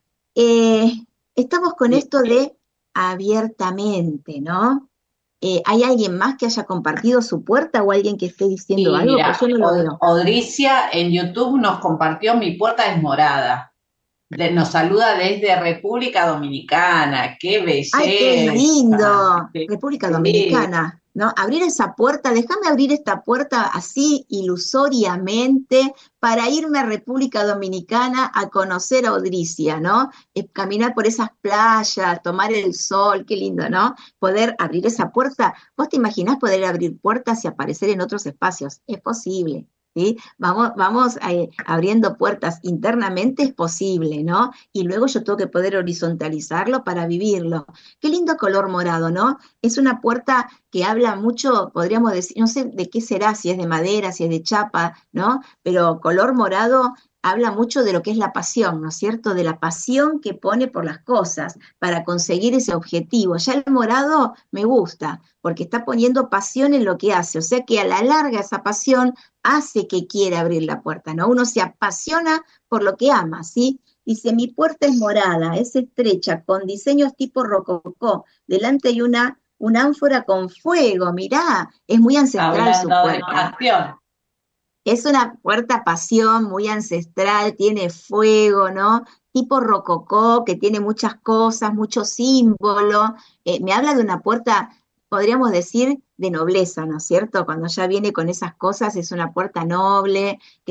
estamos con esto de abiertamente, ¿no? ¿Hay alguien más que haya compartido su puerta o alguien que esté diciendo Y algo? Pues mira, yo no lo veo. Odricia en YouTube nos compartió Mi puerta es morada. Nos saluda desde República Dominicana. ¡Qué ¡Ay, qué belleza! lindo! República Sí, Dominicana, ¿no? Abrir esa puerta, déjame abrir esta puerta así ilusoriamente para irme a República Dominicana a conocer a Odricia, ¿no? Caminar por esas playas, tomar el sol, qué lindo, ¿no? Poder abrir esa puerta. ¿Vos te imaginás poder abrir puertas y aparecer en otros espacios? Es posible. ¿Sí? Vamos abriendo puertas internamente, es posible, ¿no? Y luego yo tengo que poder horizontalizarlo para vivirlo. Qué lindo color morado, ¿no? Es una puerta que habla mucho, podríamos decir, no sé de qué será, si es de madera, si es de chapa, ¿no? Pero color morado habla mucho de lo que es la pasión, ¿no es cierto? De la pasión que pone por las cosas para conseguir ese objetivo. Ya el morado me gusta, porque está poniendo pasión en lo que hace, o sea que a la larga esa pasión hace que quiera abrir la puerta, ¿no? Uno se apasiona por lo que ama, ¿sí? Dice, mi puerta es morada, es estrecha, con diseños tipo rococó. Delante hay una ánfora con fuego, mirá, es muy ancestral su hablando de puerta. pasión. Es una puerta pasión muy ancestral, tiene fuego, ¿no? Tipo rococó, que tiene muchas cosas, muchos símbolos. Me habla de una puerta, podríamos decir, de nobleza, ¿no es cierto? Cuando ya viene con esas cosas, es una puerta noble, que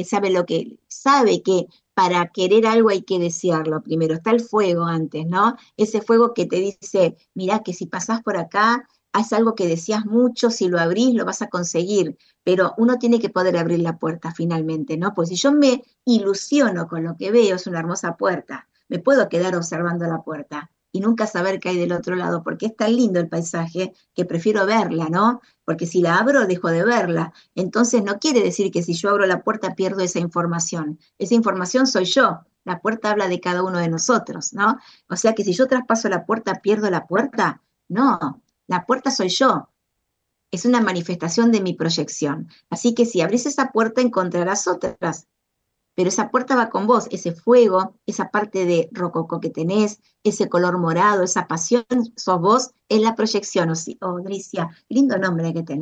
sabe que para querer algo hay que desearlo primero. Está el fuego antes, ¿no? Ese fuego que te dice, mirá que si pasás por acá, es algo que deseas mucho, si lo abrís lo vas a conseguir, pero uno tiene que poder abrir la puerta finalmente, ¿no? Pues si yo me ilusiono con lo que veo, es una hermosa puerta, me puedo quedar observando la puerta y nunca saber qué hay del otro lado, porque es tan lindo el paisaje que prefiero verla, ¿no? Porque si la abro, dejo de verla. Entonces no quiere decir que si yo abro la puerta pierdo esa información. Esa información soy yo. La puerta habla de cada uno de nosotros, ¿no? O sea que si yo traspaso la puerta, ¿pierdo la puerta? No, la puerta soy yo, es una manifestación de mi proyección. Así que si abrís esa puerta encontrarás otras, pero esa puerta va con vos, ese fuego, esa parte de rococó que tenés, ese color morado, esa pasión, sos vos, es la proyección, Odricia, lindo nombre que tenés.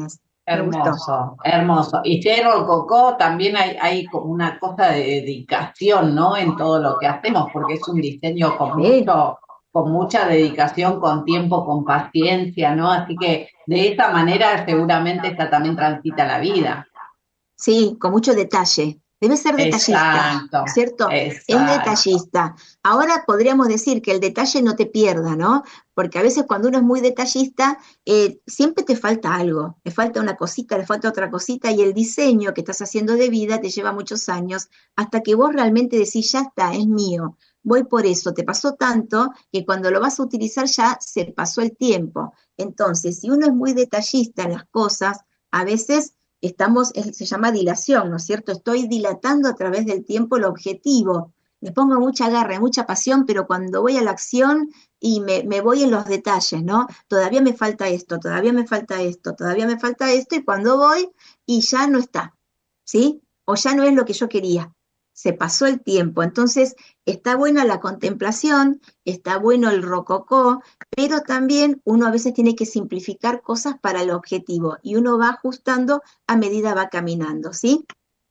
Me gustó. Hermoso, hermoso. Y Cerro el Cocó también hay como una cosa de dedicación, ¿no? En todo lo que hacemos, porque es un diseño Sí. con mucha dedicación, con tiempo, con paciencia, ¿no? Así que de esta manera seguramente esta también transita la vida. Sí, con mucho detalle. Debe ser detallista, Exacto, ¿cierto? Es exacto. detallista. Ahora podríamos decir que el detalle no te pierda, ¿no? Porque a veces cuando uno es muy detallista, siempre te falta algo, le falta una cosita, le falta otra cosita, y el diseño que estás haciendo de vida te lleva muchos años hasta que vos realmente decís, ya está, es mío, voy por eso. Te pasó tanto que cuando lo vas a utilizar ya se pasó el tiempo. Entonces, si uno es muy detallista en las cosas, a veces se llama dilación, ¿no es cierto? Estoy dilatando a través del tiempo el objetivo. Le pongo mucha garra, mucha pasión, pero cuando voy a la acción y me voy en los detalles, ¿no? Todavía me falta esto, todavía me falta esto, todavía me falta esto, y cuando voy y ya no está, ¿sí? O ya no es lo que yo quería. Se pasó el tiempo. Entonces, está buena la contemplación, está bueno el rococó, pero también uno a veces tiene que simplificar cosas para el objetivo y uno va ajustando a medida va caminando, ¿sí?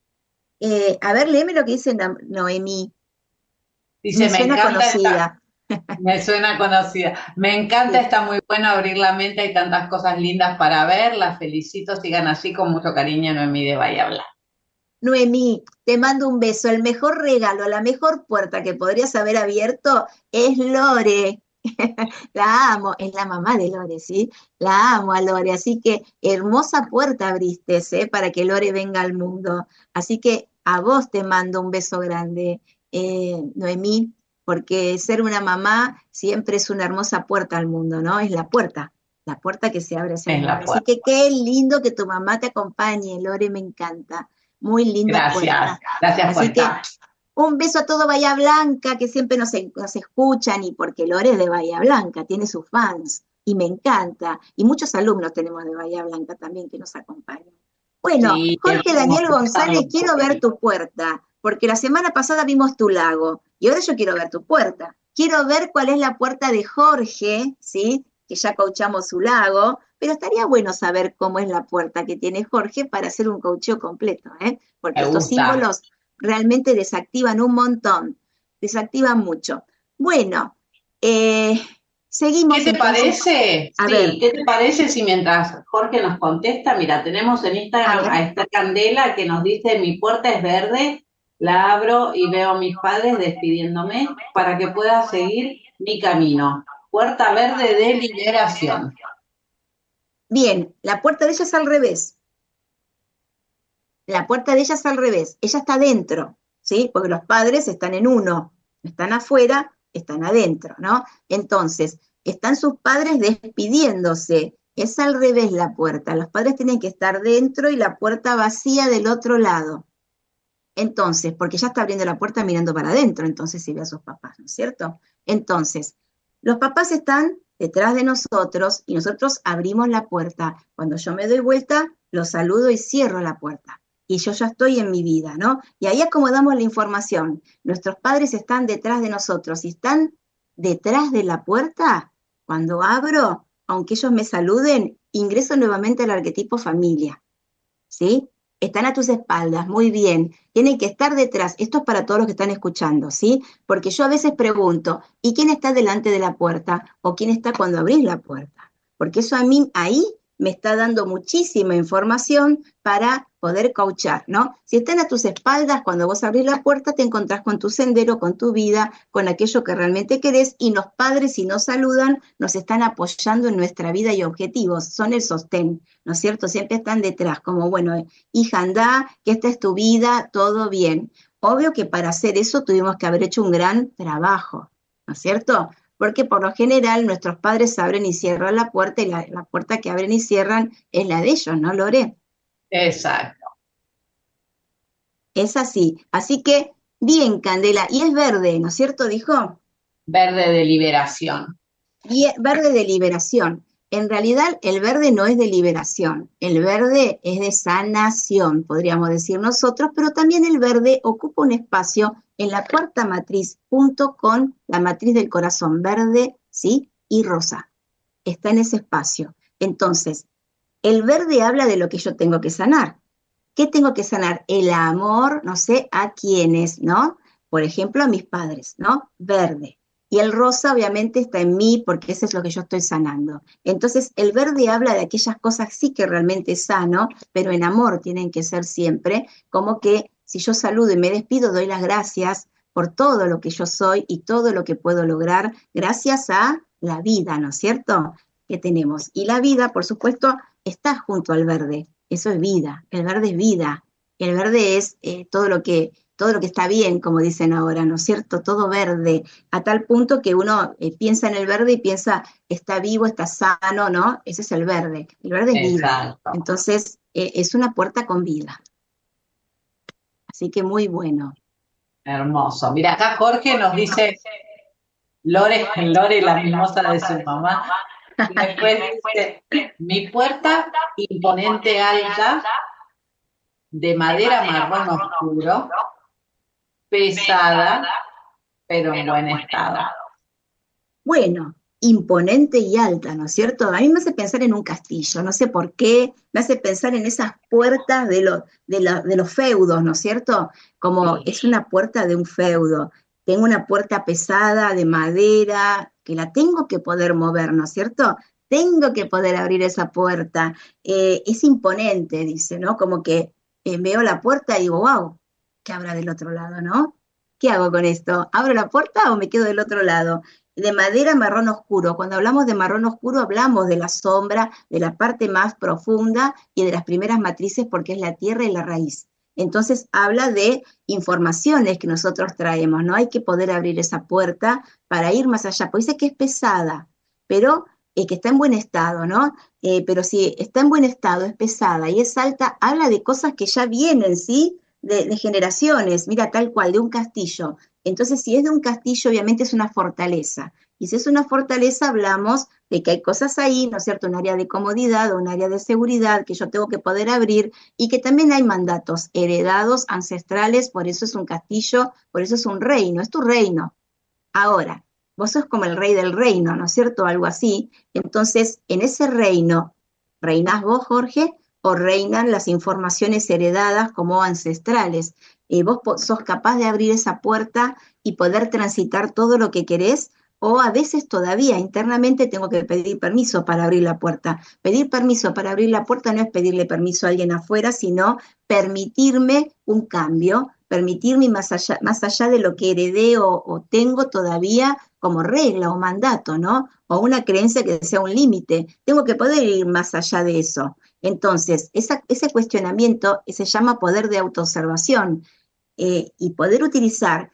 A ver, léeme lo que dice Noemí. Me Dice, me suena encanta esta, conocida. me suena conocida. Me encanta, Sí. está muy bueno abrir la mente, hay tantas cosas lindas para ver. Las felicito, sigan así con mucho cariño, Noemí de Bahía Blanca. Noemí, te mando un beso. El mejor regalo, la mejor puerta que podrías haber abierto es Lore. La amo, es la mamá de Lore, ¿sí? La amo a Lore, así que hermosa puerta abriste, ¿eh? Para que Lore venga al mundo. Así que a vos te mando un beso grande, Noemí, porque ser una mamá siempre es una hermosa puerta al mundo, ¿no? Es la puerta que se abre hacia el Es mundo. la Así puerta. que qué lindo que tu mamá te acompañe, Lore, me encanta. Muy linda Gracias, puerta. gracias por Así que estar. un beso a todo Bahía Blanca, que siempre nos escuchan, y porque Lore es de Bahía Blanca, tiene sus fans, y me encanta. Y muchos alumnos tenemos de Bahía Blanca también que nos acompañan. Bueno, Sí, Jorge hemos Daniel cruzado González, un quiero ver poquitito. tu puerta, porque la semana pasada vimos tu lago, y ahora yo quiero ver tu puerta. Quiero ver cuál es la puerta de Jorge, ¿sí? Que ya coachamos su lago, pero estaría bueno saber cómo es la puerta que tiene Jorge para hacer un coacheo completo, ¿eh? Porque Me estos gusta. símbolos realmente desactivan un montón, desactivan mucho. Bueno, eh, ¿Qué seguimos te entonces. parece? A Sí, ver, ¿qué te parece si mientras Jorge nos contesta, mira, tenemos en a Instagram ver, a esta Candela que nos dice, mi puerta es verde, la abro y veo a mis padres despidiéndome para que pueda seguir mi camino. Puerta verde de liberación. bien, la puerta de ella es al revés. La puerta de ella es al revés. Ella está adentro, ¿sí? Porque los padres están en uno, están afuera, están adentro, ¿no? Entonces, están sus padres despidiéndose. Es al revés la puerta. Los padres tienen que estar dentro y la puerta vacía del otro lado. Entonces, porque ya está abriendo la puerta mirando para adentro, entonces si ve a sus papás, ¿no es cierto? Entonces, los papás están detrás de nosotros y nosotros abrimos la puerta. Cuando yo me doy vuelta, los saludo y cierro la puerta. Y yo ya estoy en mi vida, ¿no? Y ahí acomodamos la información. Nuestros padres están detrás de nosotros y están detrás de la puerta. Cuando abro, aunque ellos me saluden, ingreso nuevamente al arquetipo familia. ¿Sí? Están a tus espaldas, muy bien. Tienen que estar detrás. Esto es para todos los que están escuchando, ¿sí? Porque yo a veces pregunto, ¿y quién está delante de la puerta? ¿O quién está cuando abrís la puerta? Porque eso a mí ahí me está dando muchísima información para poder coachar, ¿no? Si están a tus espaldas, cuando vos abrís la puerta, te encontrás con tu sendero, con tu vida, con aquello que realmente querés, y los padres, si nos saludan, nos están apoyando en nuestra vida y objetivos, son el sostén, ¿no es cierto? Siempre están detrás, como, bueno, hija, anda, que esta es tu vida, todo bien. Obvio que para hacer eso tuvimos que haber hecho un gran trabajo, ¿no es cierto? Porque por lo general nuestros padres abren y cierran la puerta, y la puerta que abren y cierran es la de ellos, ¿no, Lore? Exacto. Es así. Así que, bien, Candela, y es verde, ¿no es cierto? Dijo. Verde de liberación. Verde de liberación. En realidad el verde no es de liberación, el verde es de sanación, podríamos decir nosotros, pero también el verde ocupa un espacio en la cuarta matriz, junto con la matriz del corazón verde, ¿sí? Y rosa. Está en ese espacio. Entonces, El verde habla de lo que yo tengo que sanar. ¿Qué tengo que sanar? El amor, no sé, a quiénes, ¿no? Por ejemplo, a mis padres, ¿no? Verde. Y el rosa obviamente está en mí porque eso es lo que yo estoy sanando. Entonces, el verde habla de aquellas cosas sí que realmente sano, pero en amor tienen que ser siempre, como que si yo saludo y me despido, doy las gracias por todo lo que yo soy y todo lo que puedo lograr gracias a la vida, ¿no es cierto? Que tenemos. Y la vida, por supuesto, está junto al verde. Eso es vida. El verde es vida. El verde es todo lo que está bien, como dicen ahora, ¿no es cierto? Todo verde, a tal punto que uno piensa en el verde y piensa, está vivo, está sano, ¿no? Ese es el verde. El verde es vida. Exacto. Entonces, es una puerta con vida. Así que muy bueno. Hermoso. Mira, acá Jorge nos dice, Lore, Lore, la mimosa de su mamá. Y después dice, mi puerta imponente alta, de madera marrón oscuro, pesada, pero en buen estado. Bueno, imponente y alta, ¿no es cierto? A mí me hace pensar en un castillo, no sé por qué, me hace pensar en esas puertas de los feudos, ¿no es cierto? Como Sí. es una puerta de un feudo. Tengo una puerta pesada de madera que la tengo que poder mover, ¿no es cierto? Tengo que poder abrir esa puerta. Es imponente, dice, ¿no? Como que veo la puerta y digo, wow, ¿qué habrá del otro lado, no? ¿Qué hago con esto? ¿Abro la puerta o me quedo del otro lado? De madera marrón oscuro. Cuando hablamos de marrón oscuro hablamos de la sombra, de la parte más profunda y de las primeras matrices porque es la tierra y la raíz. Entonces habla de informaciones que nosotros traemos, ¿no? Hay que poder abrir esa puerta para ir más allá. Pues dice que es pesada, pero que está en buen estado, ¿no? Pero si está en buen estado, es pesada y es alta, habla de cosas que ya vienen, ¿sí? De generaciones, mira, tal cual, de un castillo. Entonces, si es de un castillo, obviamente es una fortaleza. Y si es una fortaleza, hablamos de que hay cosas ahí, ¿no es cierto? Un área de comodidad, un área de seguridad que yo tengo que poder abrir y que también hay mandatos heredados, ancestrales, por eso es un castillo, por eso es un reino, es tu reino. Ahora, vos sos como el rey del reino, ¿no es cierto? Algo así. Entonces, en ese reino, ¿reinás vos, Jorge? ¿O reinan las informaciones heredadas como ancestrales? ¿Vos sos capaz de abrir esa puerta y poder transitar todo lo que querés? O a veces todavía internamente tengo que pedir permiso para abrir la puerta. Pedir permiso para abrir la puerta no es pedirle permiso a alguien afuera, sino permitirme un cambio, permitirme más allá de lo que heredé o tengo todavía como regla o mandato, ¿no? O una creencia que sea un límite. Tengo que poder ir más allá de eso. Entonces, ese cuestionamiento se llama poder de autoobservación y poder utilizar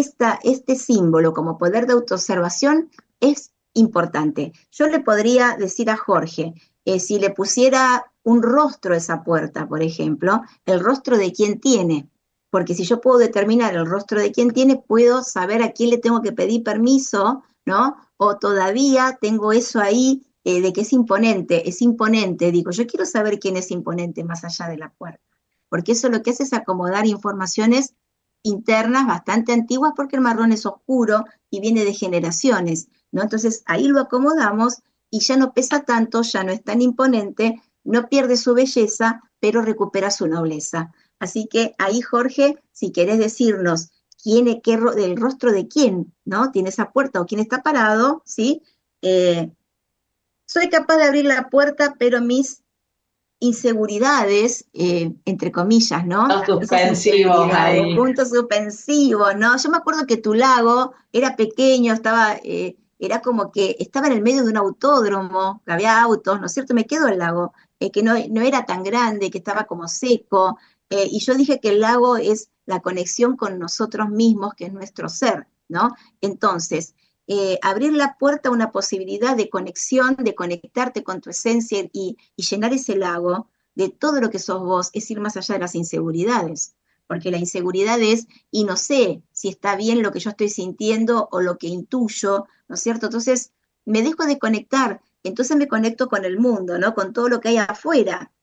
este símbolo como poder de autoobservación es importante. Yo le podría decir a Jorge, si le pusiera un rostro a esa puerta, por ejemplo, el rostro de quién tiene, porque si yo puedo determinar el rostro de quién tiene, puedo saber a quién le tengo que pedir permiso, ¿no? O todavía tengo eso ahí de que es imponente, digo, yo quiero saber quién es imponente más allá de la puerta, porque eso lo que hace es acomodar informaciones internas bastante antiguas porque el marrón es oscuro y viene de generaciones, ¿no? Entonces ahí lo acomodamos y ya no pesa tanto, ya no es tan imponente, no pierde su belleza, pero recupera su nobleza. Así que ahí, Jorge, si querés decirnos el rostro de quién, ¿no? Tiene esa puerta o quién está parado, ¿sí? Soy capaz de abrir la puerta, pero mis inseguridades, entre comillas, ¿no? Los Esas suspensivos inseguridades, ahí. puntos suspensivos, ¿no? Yo me acuerdo que tu lago era pequeño, era como que estaba en el medio de un autódromo, que había autos, ¿no es cierto? Me quedo el lago, que no era tan grande, que estaba como seco, y yo dije que el lago es la conexión con nosotros mismos, que es nuestro ser, ¿no? Entonces, abrir la puerta a una posibilidad de conexión, de conectarte con tu esencia y llenar ese lago de todo lo que sos vos, es ir más allá de las inseguridades. Porque la inseguridad es, y no sé si está bien lo que yo estoy sintiendo o lo que intuyo, ¿no es cierto? Entonces me dejo de conectar, entonces me conecto con el mundo, ¿no? Con todo lo que hay afuera.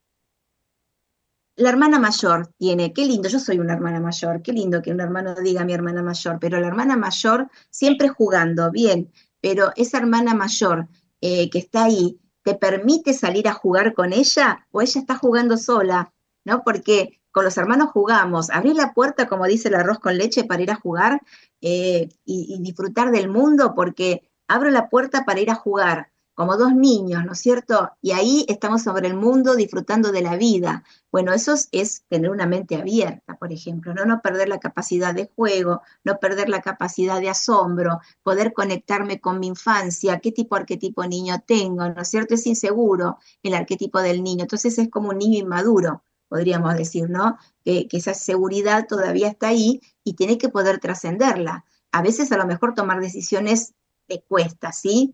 La hermana mayor tiene, qué lindo, yo soy una hermana mayor, qué lindo que un hermano diga mi hermana mayor, pero la hermana mayor siempre jugando, bien, pero esa hermana mayor que está ahí, te permite salir a jugar con ella o ella está jugando sola, ¿no? Porque con los hermanos jugamos, abrir la puerta, como dice el arroz con leche, para ir a jugar y disfrutar del mundo, porque abro la puerta para ir a jugar, como dos niños, ¿no es cierto? Y ahí estamos sobre el mundo disfrutando de la vida. Bueno, eso es tener una mente abierta, por ejemplo, ¿no? No perder la capacidad de juego, no perder la capacidad de asombro, poder conectarme con mi infancia, qué tipo de arquetipo niño tengo, ¿no es cierto? Es inseguro el arquetipo del niño, entonces es como un niño inmaduro, podríamos decir, ¿no? Que esa seguridad todavía está ahí y tiene que poder trascenderla. A veces a lo mejor tomar decisiones te cuesta, ¿sí?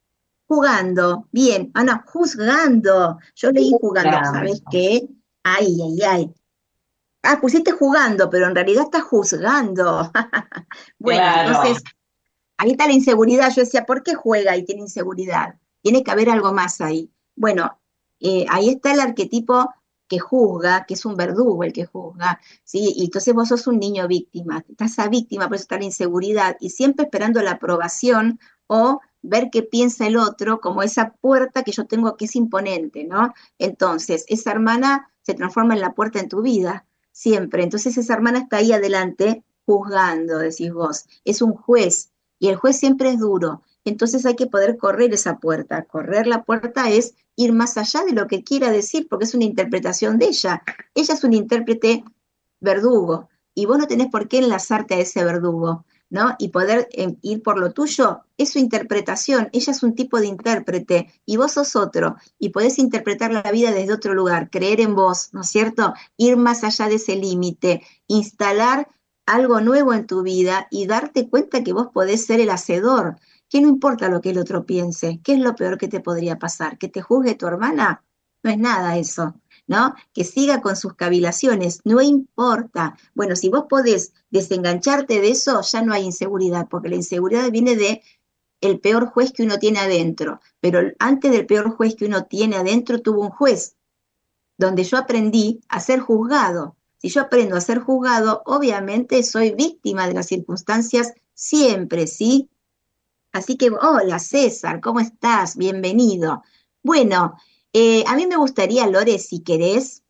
Jugando, bien, Ana, juzgando. Yo leí jugando, ¿sabes qué? Ay, ay, ay. Ah, pusiste jugando, pero en realidad estás juzgando. Bueno, Claro, entonces, ahí está la inseguridad. Yo decía, ¿por qué juega y tiene inseguridad? Tiene que haber algo más ahí. Bueno, ahí está el arquetipo que juzga, que es un verdugo el que juzga, ¿sí? Y entonces vos sos un niño víctima, estás a víctima, por eso está la inseguridad, y siempre esperando la aprobación o ver qué piensa el otro, como esa puerta que yo tengo que es imponente, ¿no? Entonces, esa hermana se transforma en la puerta en tu vida, siempre. Entonces, esa hermana está ahí adelante juzgando, decís vos. Es un juez, y el juez siempre es duro. Entonces hay que poder correr esa puerta. Correr la puerta es ir más allá de lo que quiera decir, porque es una interpretación de ella. Ella es un intérprete verdugo, y vos no tenés por qué enlazarte a ese verdugo, ¿no? Y poder ir por lo tuyo, es su interpretación. Ella es un tipo de intérprete, y vos sos otro, y podés interpretar la vida desde otro lugar, creer en vos, ¿no es cierto? Ir más allá de ese límite, instalar algo nuevo en tu vida y darte cuenta que vos podés ser el hacedor, que no importa lo que el otro piense. ¿Qué es lo peor que te podría pasar? ¿Que te juzgue tu hermana? No es nada eso, ¿no? Que siga con sus cavilaciones, no importa. Bueno, si vos podés desengancharte de eso, ya no hay inseguridad, porque la inseguridad viene de el peor juez que uno tiene adentro, pero antes del peor juez que uno tiene adentro tuvo un juez, donde yo aprendí a ser juzgado. Si yo aprendo a ser juzgado, obviamente soy víctima de las circunstancias siempre, ¿sí? Así que, hola César, ¿cómo estás? Bienvenido. Bueno, a mí me gustaría, Lore, si querés,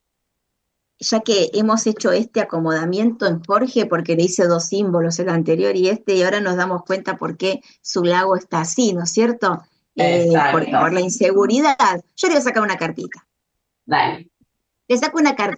ya que hemos hecho este acomodamiento en Jorge, porque le hice dos símbolos, el anterior y este, y ahora nos damos cuenta por qué su lago está así, ¿no es cierto? Por exacto. la inseguridad. Yo le voy a sacar una cartita. Dale. Le saco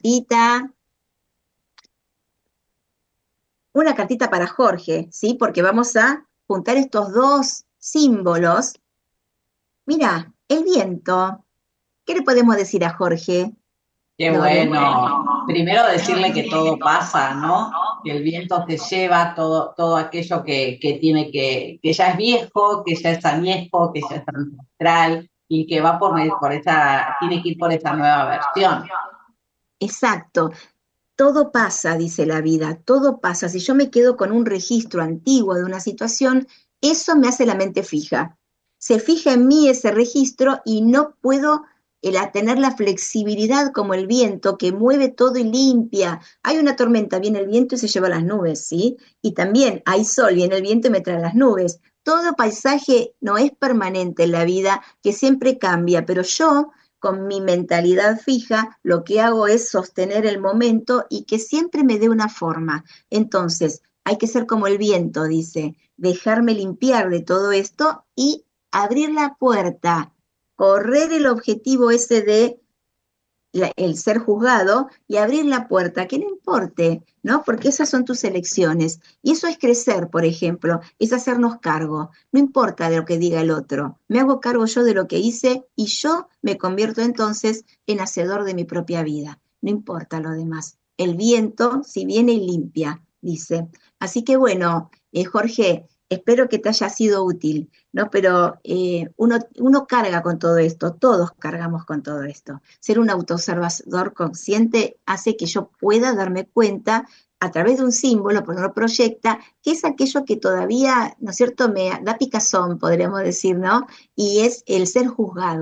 una cartita para Jorge, ¿sí? Porque vamos a juntar estos dos símbolos. Mira, el viento. ¿Qué le podemos decir a Jorge, Qué Lore? bueno. Primero decirle que todo pasa, ¿no? Que el viento te lleva todo aquello que tiene que ya es viejo, que ya es añejo, que ya es ancestral y que va por esa, tiene que ir por esa nueva versión. Exacto. Todo pasa, dice la vida, todo pasa. Si yo me quedo con un registro antiguo de una situación, eso me hace la mente fija. Se fija en mí ese registro y no puedo tener la flexibilidad como el viento que mueve todo y limpia. Hay una tormenta, viene el viento y se lleva las nubes, ¿sí? Y también hay sol, viene el viento y me trae las nubes. Todo paisaje no es permanente en la vida, que siempre cambia, pero yo con mi mentalidad fija, lo que hago es sostener el momento y que siempre me dé una forma. Entonces, hay que ser como el viento, dice, dejarme limpiar de todo esto y abrir la puerta, correr el objetivo ese de el ser juzgado y abrir la puerta, que no importe, ¿no? Porque esas son tus elecciones. Y eso es crecer, por ejemplo, es hacernos cargo. No importa de lo que diga el otro. Me hago cargo yo de lo que hice y yo me convierto entonces en hacedor de mi propia vida. No importa lo demás. El viento, si viene y limpia, dice. Así que bueno, Jorge, espero que te haya sido útil, ¿no? Pero uno carga con todo esto, todos cargamos con todo esto. Ser un autoobservador consciente hace que yo pueda darme cuenta a través de un símbolo, porque uno proyecta, que es aquello que todavía, ¿no es cierto?, me da picazón, podríamos decir, ¿no? Y es el ser juzgado.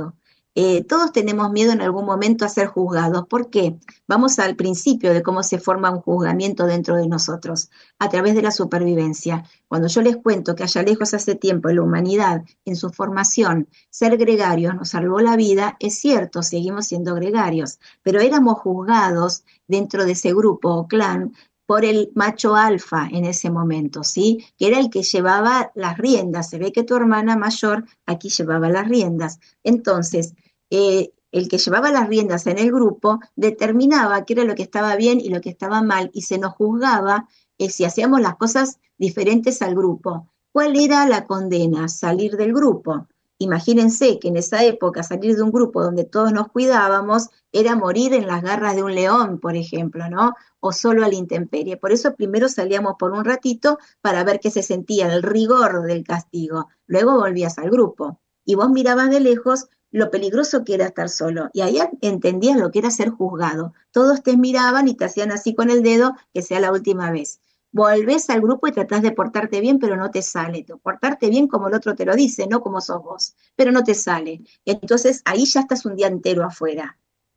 Todos tenemos miedo en algún momento a ser juzgados. ¿Por qué? Vamos al principio de cómo se forma un juzgamiento dentro de nosotros, a través de la supervivencia. Cuando yo les cuento que allá lejos hace tiempo la humanidad, en su formación, ser gregarios nos salvó la vida, es cierto, seguimos siendo gregarios, pero éramos juzgados dentro de ese grupo o clan por el macho alfa en ese momento, ¿sí? Que era el que llevaba las riendas. Se ve que tu hermana mayor aquí llevaba las riendas. Entonces, el que llevaba las riendas en el grupo determinaba qué era lo que estaba bien y lo que estaba mal, y se nos juzgaba si hacíamos las cosas diferentes al grupo. ¿Cuál era la condena? Salir del grupo. Imagínense que en esa época salir de un grupo donde todos nos cuidábamos era morir en las garras de un león, por ejemplo, ¿no? O solo a la intemperie. Por eso primero salíamos por un ratito para ver qué se sentía, el rigor del castigo. Luego volvías al grupo. Y vos mirabas de lejos lo peligroso que era estar solo. Y ahí entendías lo que era ser juzgado. Todos te miraban y te hacían así con el dedo, que sea la última vez. Volvés al grupo y tratás de portarte bien, pero no te sale. Portarte bien como el otro te lo dice, no como sos vos, pero no te sale. Entonces ahí ya estás un día entero afuera.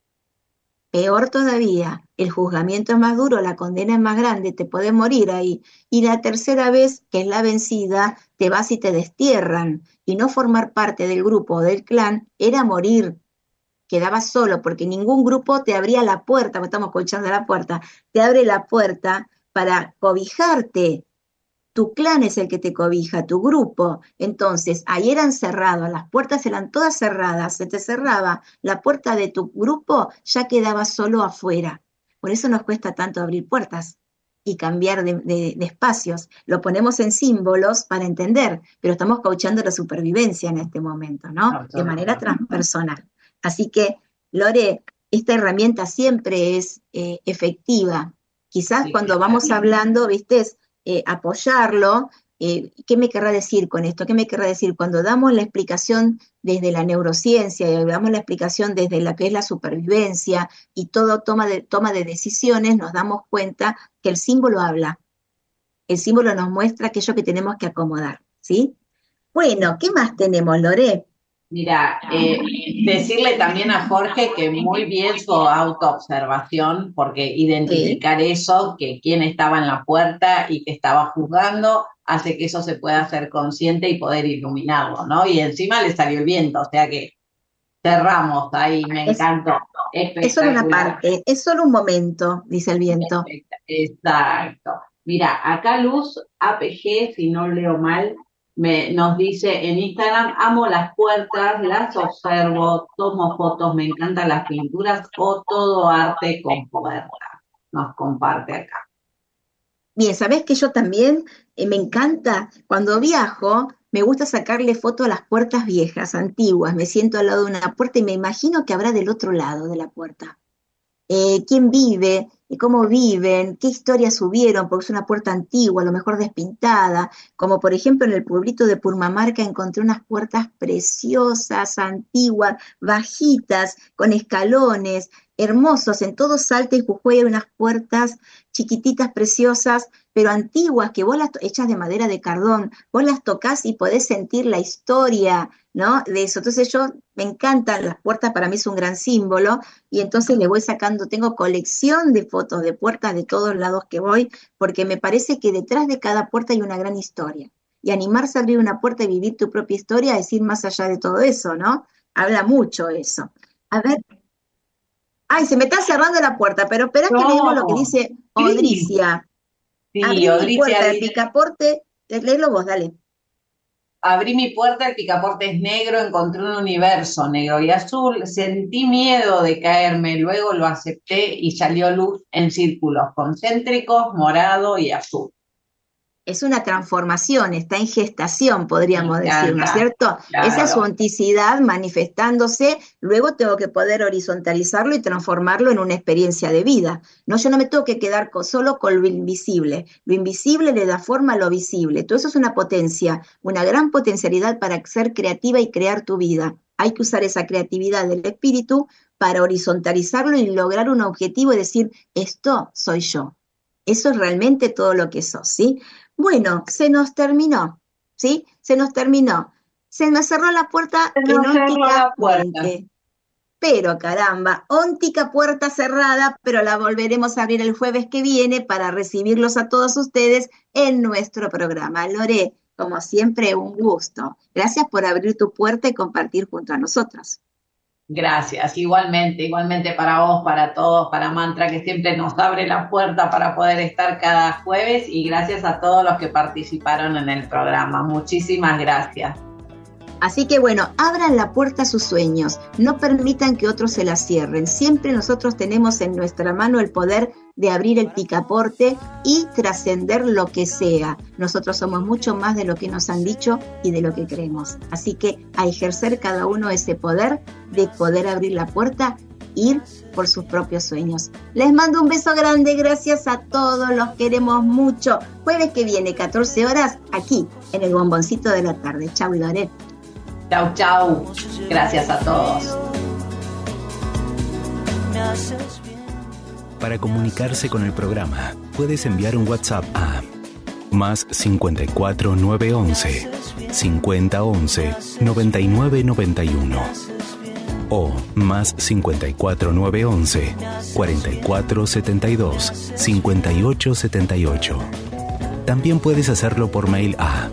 Peor todavía, el juzgamiento es más duro, la condena es más grande, te podés morir ahí. Y la tercera vez, que es la vencida, te vas y te destierran. Y no formar parte del grupo o del clan era morir. Quedabas solo, porque ningún grupo te abría la puerta, porque estamos colchando la puerta, te abre la puerta para cobijarte. Tu clan es el que te cobija, tu grupo. Entonces, ahí eran cerrados, las puertas eran todas cerradas, se te cerraba la puerta de tu grupo, ya quedabas solo afuera. Por eso nos cuesta tanto abrir puertas y cambiar de espacios. Lo ponemos en símbolos para entender, pero estamos coachando la supervivencia en este momento, ¿no? De manera transpersonal. Así que, Lore, esta herramienta siempre es efectiva. Quizás cuando vamos hablando, ¿viste? Apoyarlo. ¿Qué me querrá decir con esto? ¿Qué me querrá decir? Cuando damos la explicación desde la neurociencia y damos la explicación desde la que es la supervivencia y todo toma de decisiones, nos damos cuenta que el símbolo habla. El símbolo nos muestra aquello que tenemos que acomodar, ¿sí? Bueno, ¿qué más tenemos, Lore? Mira, decirle también a Jorge que muy bien su autoobservación, porque identificar eso, que quién estaba en la puerta y que estaba juzgando, hace que eso se pueda hacer consciente y poder iluminarlo, ¿no? Y encima le salió el viento, o sea que cerramos ahí, me encantó. Es solo una parte, es solo un momento, dice el viento. Exacto. Mira, acá Luz APG, si no leo mal, nos dice en Instagram: amo las puertas, las observo, tomo fotos, me encantan las pinturas o todo arte con puertas. Nos comparte acá. Bien, ¿sabés que yo también me encanta? Cuando viajo, me gusta sacarle foto a las puertas viejas, antiguas. Me siento al lado de una puerta y me imagino que habrá del otro lado de la puerta. Quién vive, cómo viven, qué historias hubieron, porque es una puerta antigua, a lo mejor despintada, como por ejemplo en el pueblito de Purmamarca encontré unas puertas preciosas, antiguas, bajitas, con escalones, hermosos, en todo Salta y Jujuy hay unas puertas chiquititas, preciosas, pero antiguas, que vos hechas de madera de cardón, vos las tocás y podés sentir la historia, ¿no? De eso. Entonces me encantan las puertas, para mí es un gran símbolo, y entonces le voy sacando, tengo colección de fotos de puertas de todos lados que voy, porque me parece que detrás de cada puerta hay una gran historia. Y animarse a abrir una puerta y vivir tu propia historia, es ir más allá de todo eso, ¿no? Habla mucho eso. A ver. Ay, se me está cerrando la puerta, pero esperá que leemos lo que dice Odricia. Sí, Abrí Odricia mi puerta, el dice: picaporte, léelo vos, dale. abrí mi puerta, el picaporte es negro, encontré un universo negro y azul, sentí miedo de caerme, luego lo acepté y salió luz en círculos concéntricos, morado y azul. Es una transformación, está en gestación, podríamos decir, ¿no es cierto? Claro. Esa es su onticidad manifestándose, luego tengo que poder horizontalizarlo y transformarlo en una experiencia de vida. No, yo no me tengo que quedar solo con lo invisible le da forma a lo visible, todo eso es una potencia, una gran potencialidad para ser creativa y crear tu vida. Hay que usar esa creatividad del espíritu para horizontalizarlo y lograr un objetivo y decir, esto soy yo. Eso es realmente todo lo que sos, ¿sí? Bueno, se nos terminó, ¿sí? Se nos terminó. Se me cerró la puerta enópticamente. espero, caramba. Óntica puerta cerrada, pero la volveremos a abrir el jueves que viene para recibirlos a todos ustedes en nuestro programa. Lore, como siempre, un gusto. Gracias por abrir tu puerta y compartir junto a nosotros. Gracias, igualmente para vos, para todos, para Mantra, que siempre nos abre la puerta para poder estar cada jueves, y gracias a todos los que participaron en el programa. Muchísimas gracias. Así que bueno, abran la puerta a sus sueños, no permitan que otros se la cierren. Siempre nosotros tenemos en nuestra mano el poder de abrir el picaporte y trascender lo que sea. Nosotros somos mucho más de lo que nos han dicho y de lo que creemos. Así que a ejercer cada uno ese poder de poder abrir la puerta, ir por sus propios sueños. Les mando un beso grande, gracias a todos, los queremos mucho. Jueves que viene, 14 horas, aquí, en el Bomboncito de la Tarde. Chau, Lore. Chau, chau. Gracias a todos. Para comunicarse con el programa, puedes enviar un WhatsApp a +54 911 5011 9991 o +54 911 4472 5878. También puedes hacerlo por mail a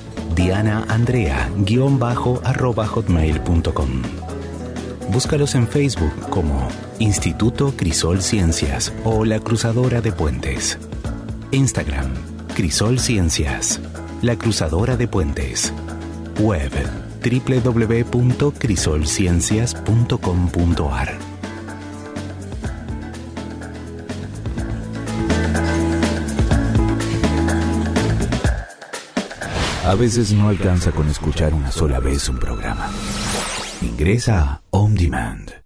dianaandrea_@hotmail.com. Búscalos en Facebook como Instituto Crisol Ciencias o La Cruzadora de Puentes. Instagram, Crisol Ciencias, La Cruzadora de Puentes. Web, www.crisolciencias.com.ar. A veces no alcanza con escuchar una sola vez un programa. Ingresa a On Demand.